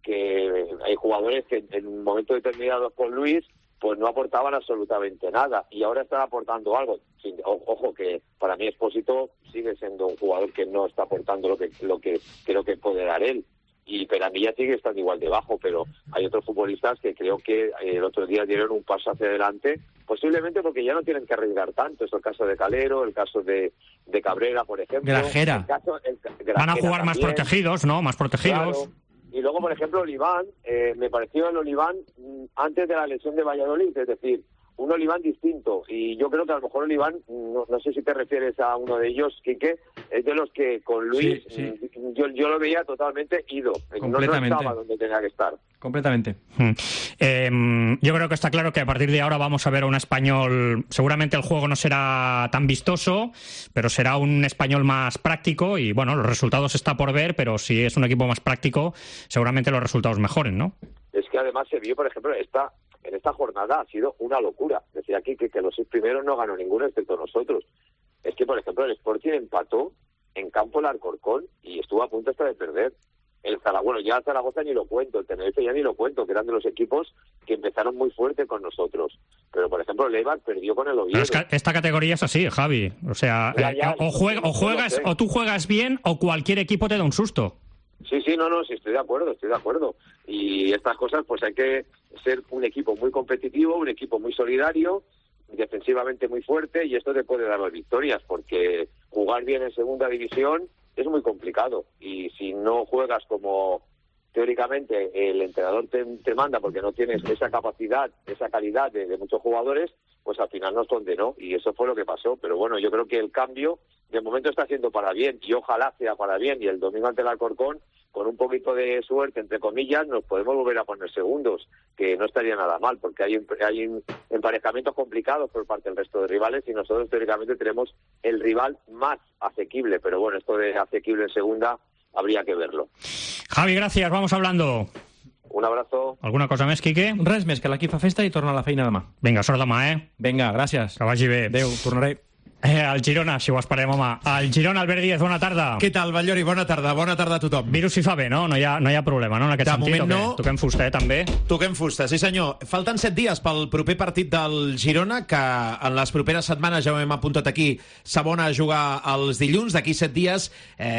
hay jugadores que en un momento determinado con Luis pues no aportaban absolutamente nada y ahora están aportando algo. Ojo que para mí Expósito sigue siendo un jugador que no está aportando lo que creo que puede dar él, y Peramilla sigue estando igual debajo, pero hay otros futbolistas que creo que el otro día dieron un paso hacia adelante, posiblemente porque ya no tienen que arriesgar tanto. Es el caso de Calero, el caso de Cabrera, por ejemplo. Grajera. Van a jugar más protegidos, ¿no? Más protegidos. Claro. Y luego, por ejemplo, Oliván, me pareció el Oliván antes de la lesión de Valladolid, es decir, un Oliván distinto. Y yo creo que a lo mejor Oliván, no sé si te refieres a uno de ellos, Quique, es de los que con Luis sí. Yo lo veía totalmente ido. No estaba donde tenía que estar. Completamente. Yo creo que está claro que a partir de ahora vamos a ver a un Español, seguramente el juego no será tan vistoso, pero será un Español más práctico y bueno, los resultados está por ver, pero si es un equipo más práctico, seguramente los resultados mejoren, ¿no? Es que además se vio, por ejemplo, en esta jornada ha sido una locura. Decía aquí que los 6 primeros no ganó ninguno excepto nosotros. Es que, por ejemplo, el Sporting empató en campo el Alcorcón y estuvo a punto hasta de perder. El Zaragoza ni lo cuento, el Tenerife ya ni lo cuento, que eran de los equipos que empezaron muy fuerte con nosotros. Pero, por ejemplo, el Eibar perdió con el Oviedo. Pero es que esta categoría es así, Javi. O sea, o tú juegas bien o cualquier equipo te da un susto. Sí, estoy de acuerdo. Y estas cosas, pues hay que ser un equipo muy competitivo, un equipo muy solidario, defensivamente muy fuerte, y esto te puede dar las victorias, porque jugar bien en segunda división es muy complicado, y si no juegas como teóricamente el entrenador te manda, porque no tienes esa capacidad, esa calidad de muchos jugadores, pues al final nos condenó, y eso fue lo que pasó. Pero bueno, yo creo que el cambio de momento está siendo para bien, y ojalá sea para bien, y el domingo ante el Alcorcón, con un poquito de suerte, entre comillas, nos podemos volver a poner segundos, que no estaría nada mal, porque hay emparejamientos complicados por parte del resto de rivales, y nosotros teóricamente tenemos el rival más asequible, pero bueno, esto de asequible en segunda habría que verlo. Javi, gracias, vamos hablando. Un abrazo. Alguna cosa més, Quique? Res més, que l'equip fa festa i torna a la feina demà. Vinga, sort demà, Vinga, gràcies. Que vagi bé. Adéu, tornaré. El Girona, si ho esperem, home. El Girona, Albert Díez, bona tarda. Què tal, Batllori? Bona tarda a tothom. Virus si fa bé, no? No hi ha problema, no? En aquest sentit, moment no. Toquem fusta, també? Toquem fusta, sí senyor. Falten 7 dies pel proper partit del Girona, que en les properes setmanes, ja ho hem apuntat aquí, s'abona a jugar els dilluns. D'aquí 7 dies,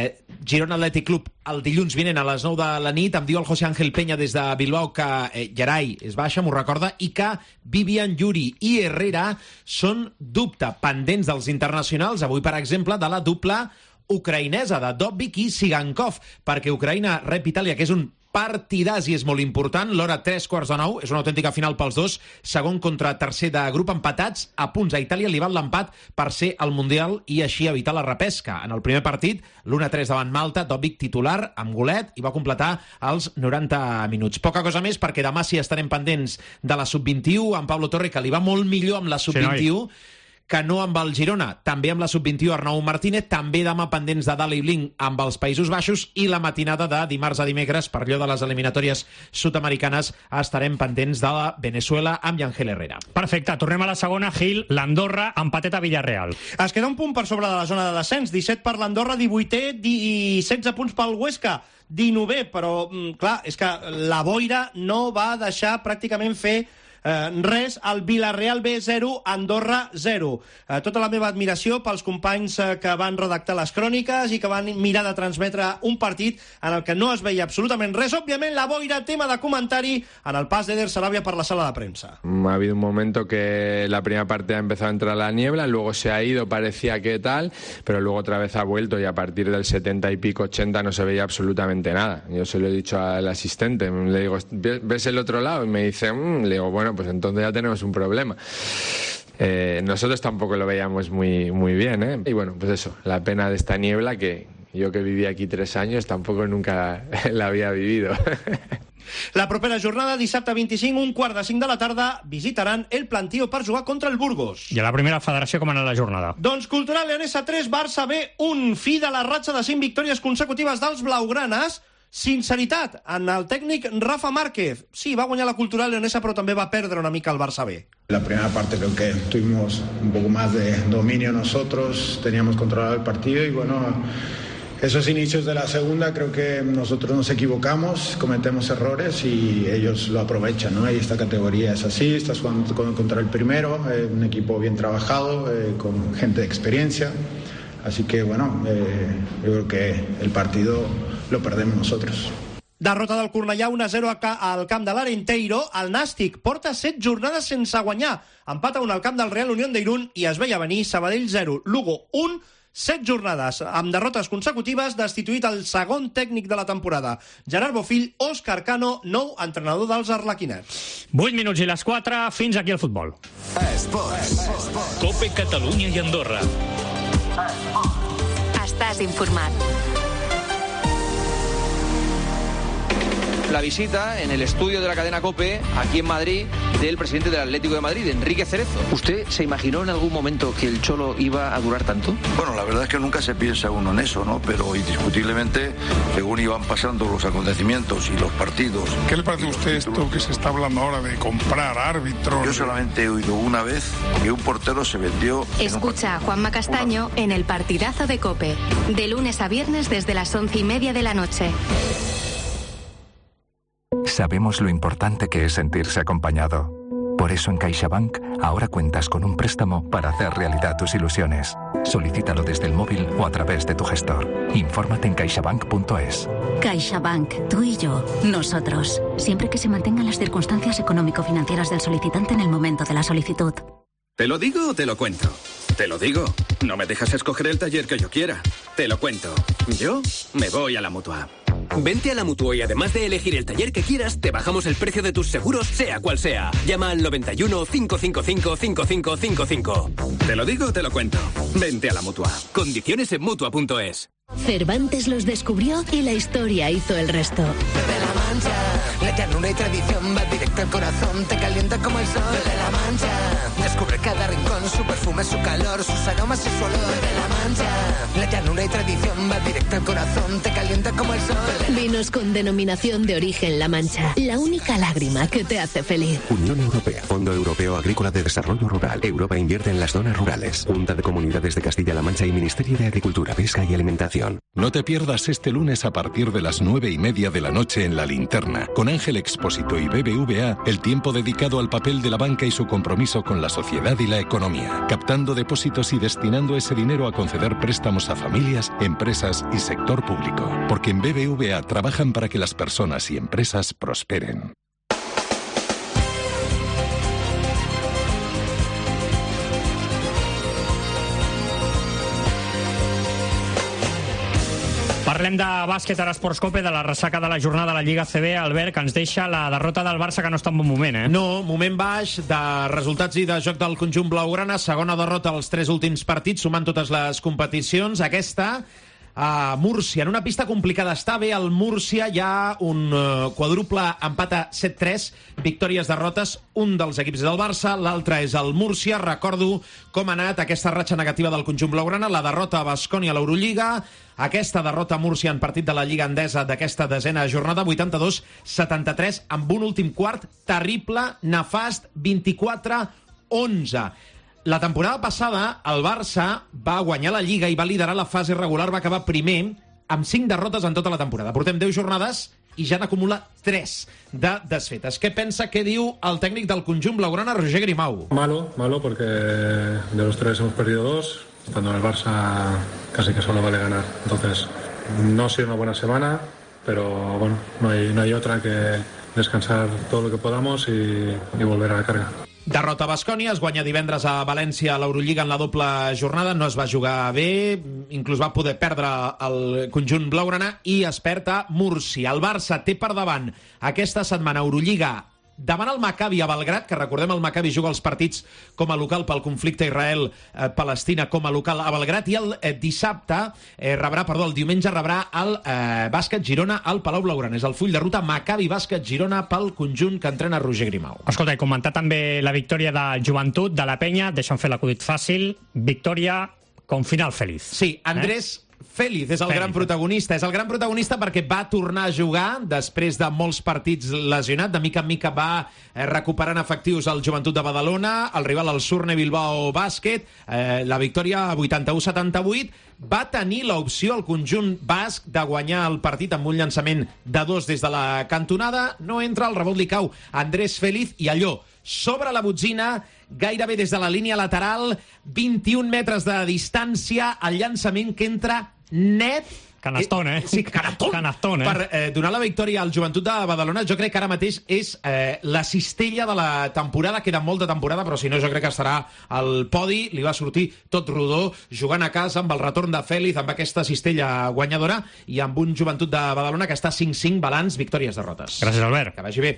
Girona Athletic Club el dilluns vinent a les 9 de la nit. Em diu el José Ángel Peña des de Bilbao que Gerai és baixa, m'ho recorda, i que Vivian, Yuri i Herrera són dubte pendents dels internacionals, avui, per exemple, de la dupla ucraïnesa de Dobbik i Sigankov, perquè Ucraïna rep Itàlia, que és un partidàs i és molt important. L'hora 8:45, és una autèntica final pels dos, segon contra tercer de grup, empatats a punts. A Itàlia li val l'empat per ser al Mundial i així evitar la repesca. En el primer partit, l'1-3 davant Malta, Dobbik titular, amb golet, i va completar els 90 minuts. Poca cosa més, perquè demà sí estarem pendents de la Sub-21, amb Pablo Torre, que li va molt millor amb la Sub-21, que no amb el Girona, també amb la Sub-21 Arnau Martínez, també demà pendents de Dali Blin amb els Països Baixos, i la matinada de dimarts a dimecres, per allò de les eliminatòries sud-americanes, estarem pendents de la Venezuela amb Yangel Herrera. Perfecte, tornem a la segona. Gil, l'Andorra empatet a Villarreal. Es queda un punt per sobre de la zona de descens, 17 per l'Andorra, 18è i 16 punts pel Huesca, 19è, però clar, és que la boira no va deixar pràcticament fer res. Al Villarreal B 0, Andorra 0. Tota la meva admiració pels companys que van redactar les cròniques i que van mirar de transmetre un partit en el que no es veia absolutament res. Òbviament, la boira, tema de comentari en el pas d'Eder Sarabia per la sala de prensa. Ha habido un momento que la primera parte ha empezado a entrar la niebla, luego se ha ido, parecía que tal, pero luego otra vez ha vuelto y a partir del 70 y pico, 80 no se veía absolutamente nada. Yo se lo he dicho al asistente, le digo, ¿ves el otro lado? Y me dice, le digo, bueno, pues entonces ya tenemos un problema. Nosotros tampoco lo veíamos muy bien, ¿eh? Y bueno, pues eso, la pena de esta niebla, que yo que viví aquí 3 años tampoco nunca la había vivido. La propera jornada, dissabte 25, 1:45 de la tarda, visitaran el Plantío per jugar contra el Burgos. I a la primera federació com ha anat la jornada? Doncs Cultural Leonesa 3, Barça B 1, fi de la ratxa de 5 victòries consecutives dels blaugranes. Sinceritat en el tècnic Rafa Márquez. Sí, va guanyar la Cultural Leonesa, però també va perdre una mica el Barça B. La primera parte creo que tuvimos un poco más de dominio nosotros, teníamos controlado el partido y bueno, esos inicios de la segunda creo que nosotros nos equivocamos, cometemos errores y ellos lo aprovechan, ¿no? Y esta categoría es así, estás jugando contra el primero, un equipo bien trabajado, con gente de experiencia. Así que, bueno, yo creo que el partido lo perdemos nosotros. Derrota del Cornellà 1-0 al camp de l'Arenteiro. El Nàstic porta 7 jornades sense guanyar. Empat a 1 al camp del Real Unión de Irún i es veia venir. Sabadell 0, Lugo 1, 7 jornades amb derrotes consecutives. Destituït el segon tècnic de la temporada, Gerard Bofill. Òscar Cano, nou entrenador dels arlequinats. 8 minuts i les 4, fins aquí el futbol. Esports. Cope Catalunya i Andorra. Estàs informat. La visita en el estudio de la cadena COPE, aquí en Madrid, del presidente del Atlético de Madrid, Enrique Cerezo. ¿Usted se imaginó en algún momento que el Cholo iba a durar tanto? Bueno, la verdad es que nunca se piensa uno en eso, ¿no? Pero indiscutiblemente, según iban pasando los acontecimientos y los partidos... ¿Qué le parece a usted esto que se está hablando ahora de comprar árbitros? Yo solamente he oído una vez que un portero se vendió... Escucha a Juanma Castaño en el partidazo de COPE, de lunes a viernes desde las 11:30 de la noche. Sabemos lo importante que es sentirse acompañado. Por eso en CaixaBank ahora cuentas con un préstamo para hacer realidad tus ilusiones. Solicítalo desde el móvil o a través de tu gestor. Infórmate en caixabank.es. CaixaBank, tú y yo, nosotros. Siempre que se mantengan las circunstancias económico-financieras del solicitante en el momento de la solicitud. ¿Te lo digo o te lo cuento? Te lo digo. No me dejas escoger el taller que yo quiera. Te lo cuento. Yo me voy a la Mutua. Vente a la Mutua y además de elegir el taller que quieras, te bajamos el precio de tus seguros, sea cual sea. Llama al 91 555 5555. Te lo digo o te lo cuento. Vente a la Mutua. Condiciones en Mutua.es. Cervantes los descubrió y la historia hizo el resto. De la Mancha, la ternura y tradición va directo al corazón, te calienta como el sol. De la Mancha, descubre cada rincón con su perfume, su calor, sus aromas y su olor. Bebe La Mancha, la llanura y tradición va directo al corazón, te calienta como el sol. Vinos con denominación de origen La Mancha, la única lágrima que te hace feliz. Unión Europea, Fondo Europeo Agrícola de Desarrollo Rural. Europa invierte en las zonas rurales. Junta de Comunidades de Castilla-La Mancha y Ministerio de Agricultura, Pesca y Alimentación. No te pierdas este lunes a partir de las 9:30 de la noche en La Linterna, con Ángel Expósito y BBVA, el tiempo dedicado al papel de la banca y su compromiso con la sociedad y la economía, captando depósitos y destinando ese dinero a conceder préstamos a familias, empresas y sector público. Porque en BBVA trabajan para que las personas y empresas prosperen. Parlem de bàsquet a l'Esports Cope, de la ressaca de la jornada de la Lliga CB. Albert, que ens deixa la derrota del Barça, que no està en bon moment, eh? No, moment baix de resultats i de joc del conjunt blaugrana. Segona derrota als 3 últims partits, sumant totes les competicions. Aquesta a Múrcia, en una pista complicada. Està bé el Múrcia, hi ha un quadruple empat a 7-3, victòries, derrotes, un dels equips del Barça, l'altre és el Múrcia. Recordo com ha anat aquesta ratxa negativa del conjunt blaugrana, la derrota a Baskonia a l'Eurolliga, aquesta derrota a Múrcia en partit de la Lliga Endesa d'aquesta desena jornada, 82-73, amb un últim quart terrible, nefast, 24-11. La temporada passada, el Barça va guanyar la Lliga i va liderar la fase regular, va acabar primer, amb 5 derrotes en tota la temporada. Portem 10 jornades i ja n'acumula 3 de desfetes. Què pensa, què diu el tècnic del conjunt blaugrana, Roger Grimau? Malo, porque de los 3 hemos perdido 2, estando en el Barça casi que solo vale ganar. Entonces, no ha sido una buena semana, pero bueno, no hay otra que descansar todo lo que podamos y volver a la carga. Derrota a Baskonia, es guanya divendres a València a l'Eurolliga en la doble jornada, no es va jugar bé, inclús va poder perdre el conjunt blaugrana i es perd a Múrcia. El Barça té per davant aquesta setmana Eurolliga davant el Maccabi a Belgrat, que recordem el Maccabi juga els partits com a local pel conflicte Israel-Palestina com a local a Belgrat, i el diumenge rebrà el Bàsquet Girona al Palau Blaugrana. És el full de ruta Maccabi Bàsquet Girona pel conjunt que entrena Roger Grimau. Escolta, i comentar també la victòria de Joventut, de la Penya, deixa'm fer l'acudit fàcil, victòria con final feliz. Sí, Andrés Félix és el gran protagonista. És el gran protagonista perquè va tornar a jugar després de molts partits lesionat. De mica en mica va recuperant efectius el Joventut de Badalona, el rival el Surne Bilbao Bàsquet. La victòria 81-78. Va tenir l'opció al conjunt basc de guanyar el partit amb un llançament de 2 des de la cantonada. No entra, el rebot li cau a Andrés Félix i allò sobre la botzina, gairebé des de la línia lateral, 21 metres de distància, el llançament que entra net. Canastón, eh? Sí, canastón, per donar la victòria al Joventut de Badalona. Jo crec que ara mateix és la cistella de la temporada. Queda molt de temporada, però si no jo crec que estarà al podi. Li va sortir tot rodó, jugant a casa amb el retorn de Félix, amb aquesta cistella guanyadora, i amb un Joventut de Badalona que està 5-5, balanç, victòries, derrotes. Gràcies, Albert. Que vagi bé.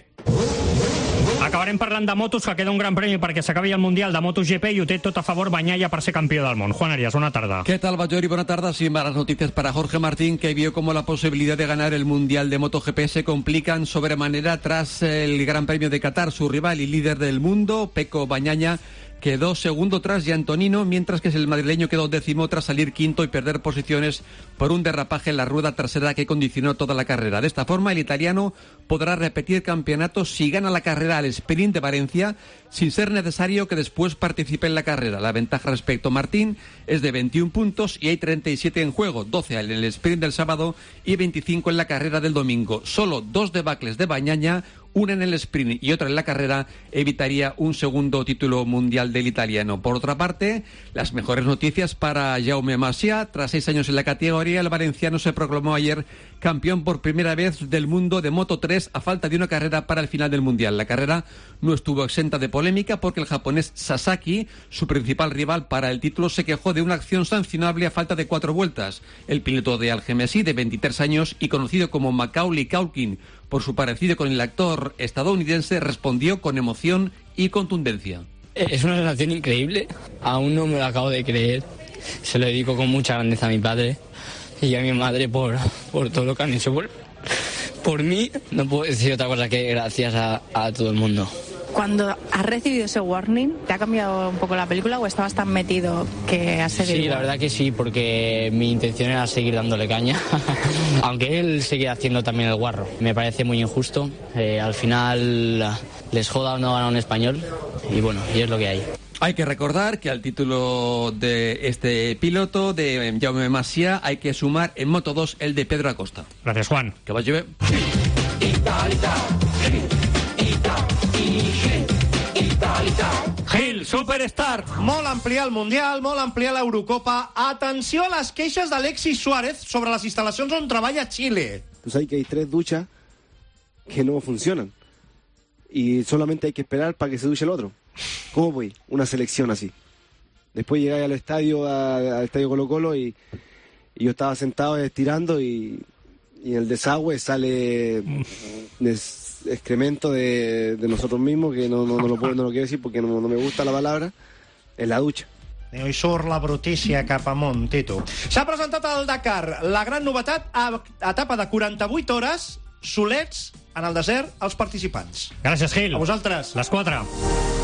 Acabarem parlant de motos, que queda un gran premi perquè s'acabi el Mundial de MotoGP i ho té tot a favor Bagnaia per ser campió del món. Juan Arias, bona tarda. ¿Qué tal, Bayori? Buena tarde. Sin malas noticias para Jorge Martín, que vio como la posibilidad de ganar el Mundial de MotoGP se complican sobremanera tras el Gran Premio de Qatar. Su rival y líder del mundo, Pecco Bagnaia, quedó segundo tras Giantonino, mientras que el madrileño quedó décimo tras salir quinto y perder posiciones por un derrapaje en la rueda trasera que condicionó toda la carrera. De esta forma, el italiano podrá repetir campeonato si gana la carrera al sprint de Valencia, sin ser necesario que después participe en la carrera. La ventaja respecto a Martín es de 21 puntos y hay 37 en juego, 12 en el sprint del sábado y 25 en la carrera del domingo. Solo 2 debacles de Bagnaia, una en el sprint y otra en la carrera, evitaría un segundo título mundial del italiano. Por otra parte, las mejores noticias para Jaume Masia. Tras 6 años en la categoría, el valenciano se proclamó ayer campeón por primera vez del mundo de Moto3 a falta de una carrera para el final del mundial. La carrera no estuvo exenta de polémica porque el japonés Sasaki, su principal rival para el título, se quejó de una acción sancionable a falta de 4 vueltas. El piloto de Algemesí, de 23 años y conocido como Macaulay Culkin por su parecido con el actor estadounidense, respondió con emoción y contundencia. Es una sensación increíble, aún no me lo acabo de creer. Se lo dedico con mucha grandeza a mi padre y a mi madre por todo lo que han hecho por mí. No puedo decir otra cosa que gracias a todo el mundo. Cuando has recibido ese warning, ¿te ha cambiado un poco la película o estabas tan metido que has seguido? Sí, la verdad que sí, porque mi intención era seguir dándole caña, aunque él seguía haciendo también el guarro. Me parece muy injusto. Al final les joda o no gana un español y bueno, y es lo que hay. Hay que recordar que al título de este piloto de Jaume Masia hay que sumar en Moto 2 el de Pedro Acosta. Gracias, Juan. Que vagi bé. Gil, Superstar. Molt ampliar el Mundial, molt ampliar l'Eurocopa. Atenció a les queixes d'Alexis Suárez sobre les instal·lacions on treballa Chile. Pues hay que hay 3 duchas que no funcionan y solamente hay que esperar para que se duche el otro. ¿Cómo voy? Una selección así. Después llegáis al estadio Colo-Colo y yo estaba sentado estirando y en el desagüe sale excremento de nosotros mismos, que no lo quiero decir porque no me gusta la palabra, en la ducha. I surt la brutícia cap amunt, Tito. S'ha presentat al Dakar la gran novetat, etapa de 48 hores, solets en el desert, els participants. Gràcies, Gil. A vosaltres. Les 4.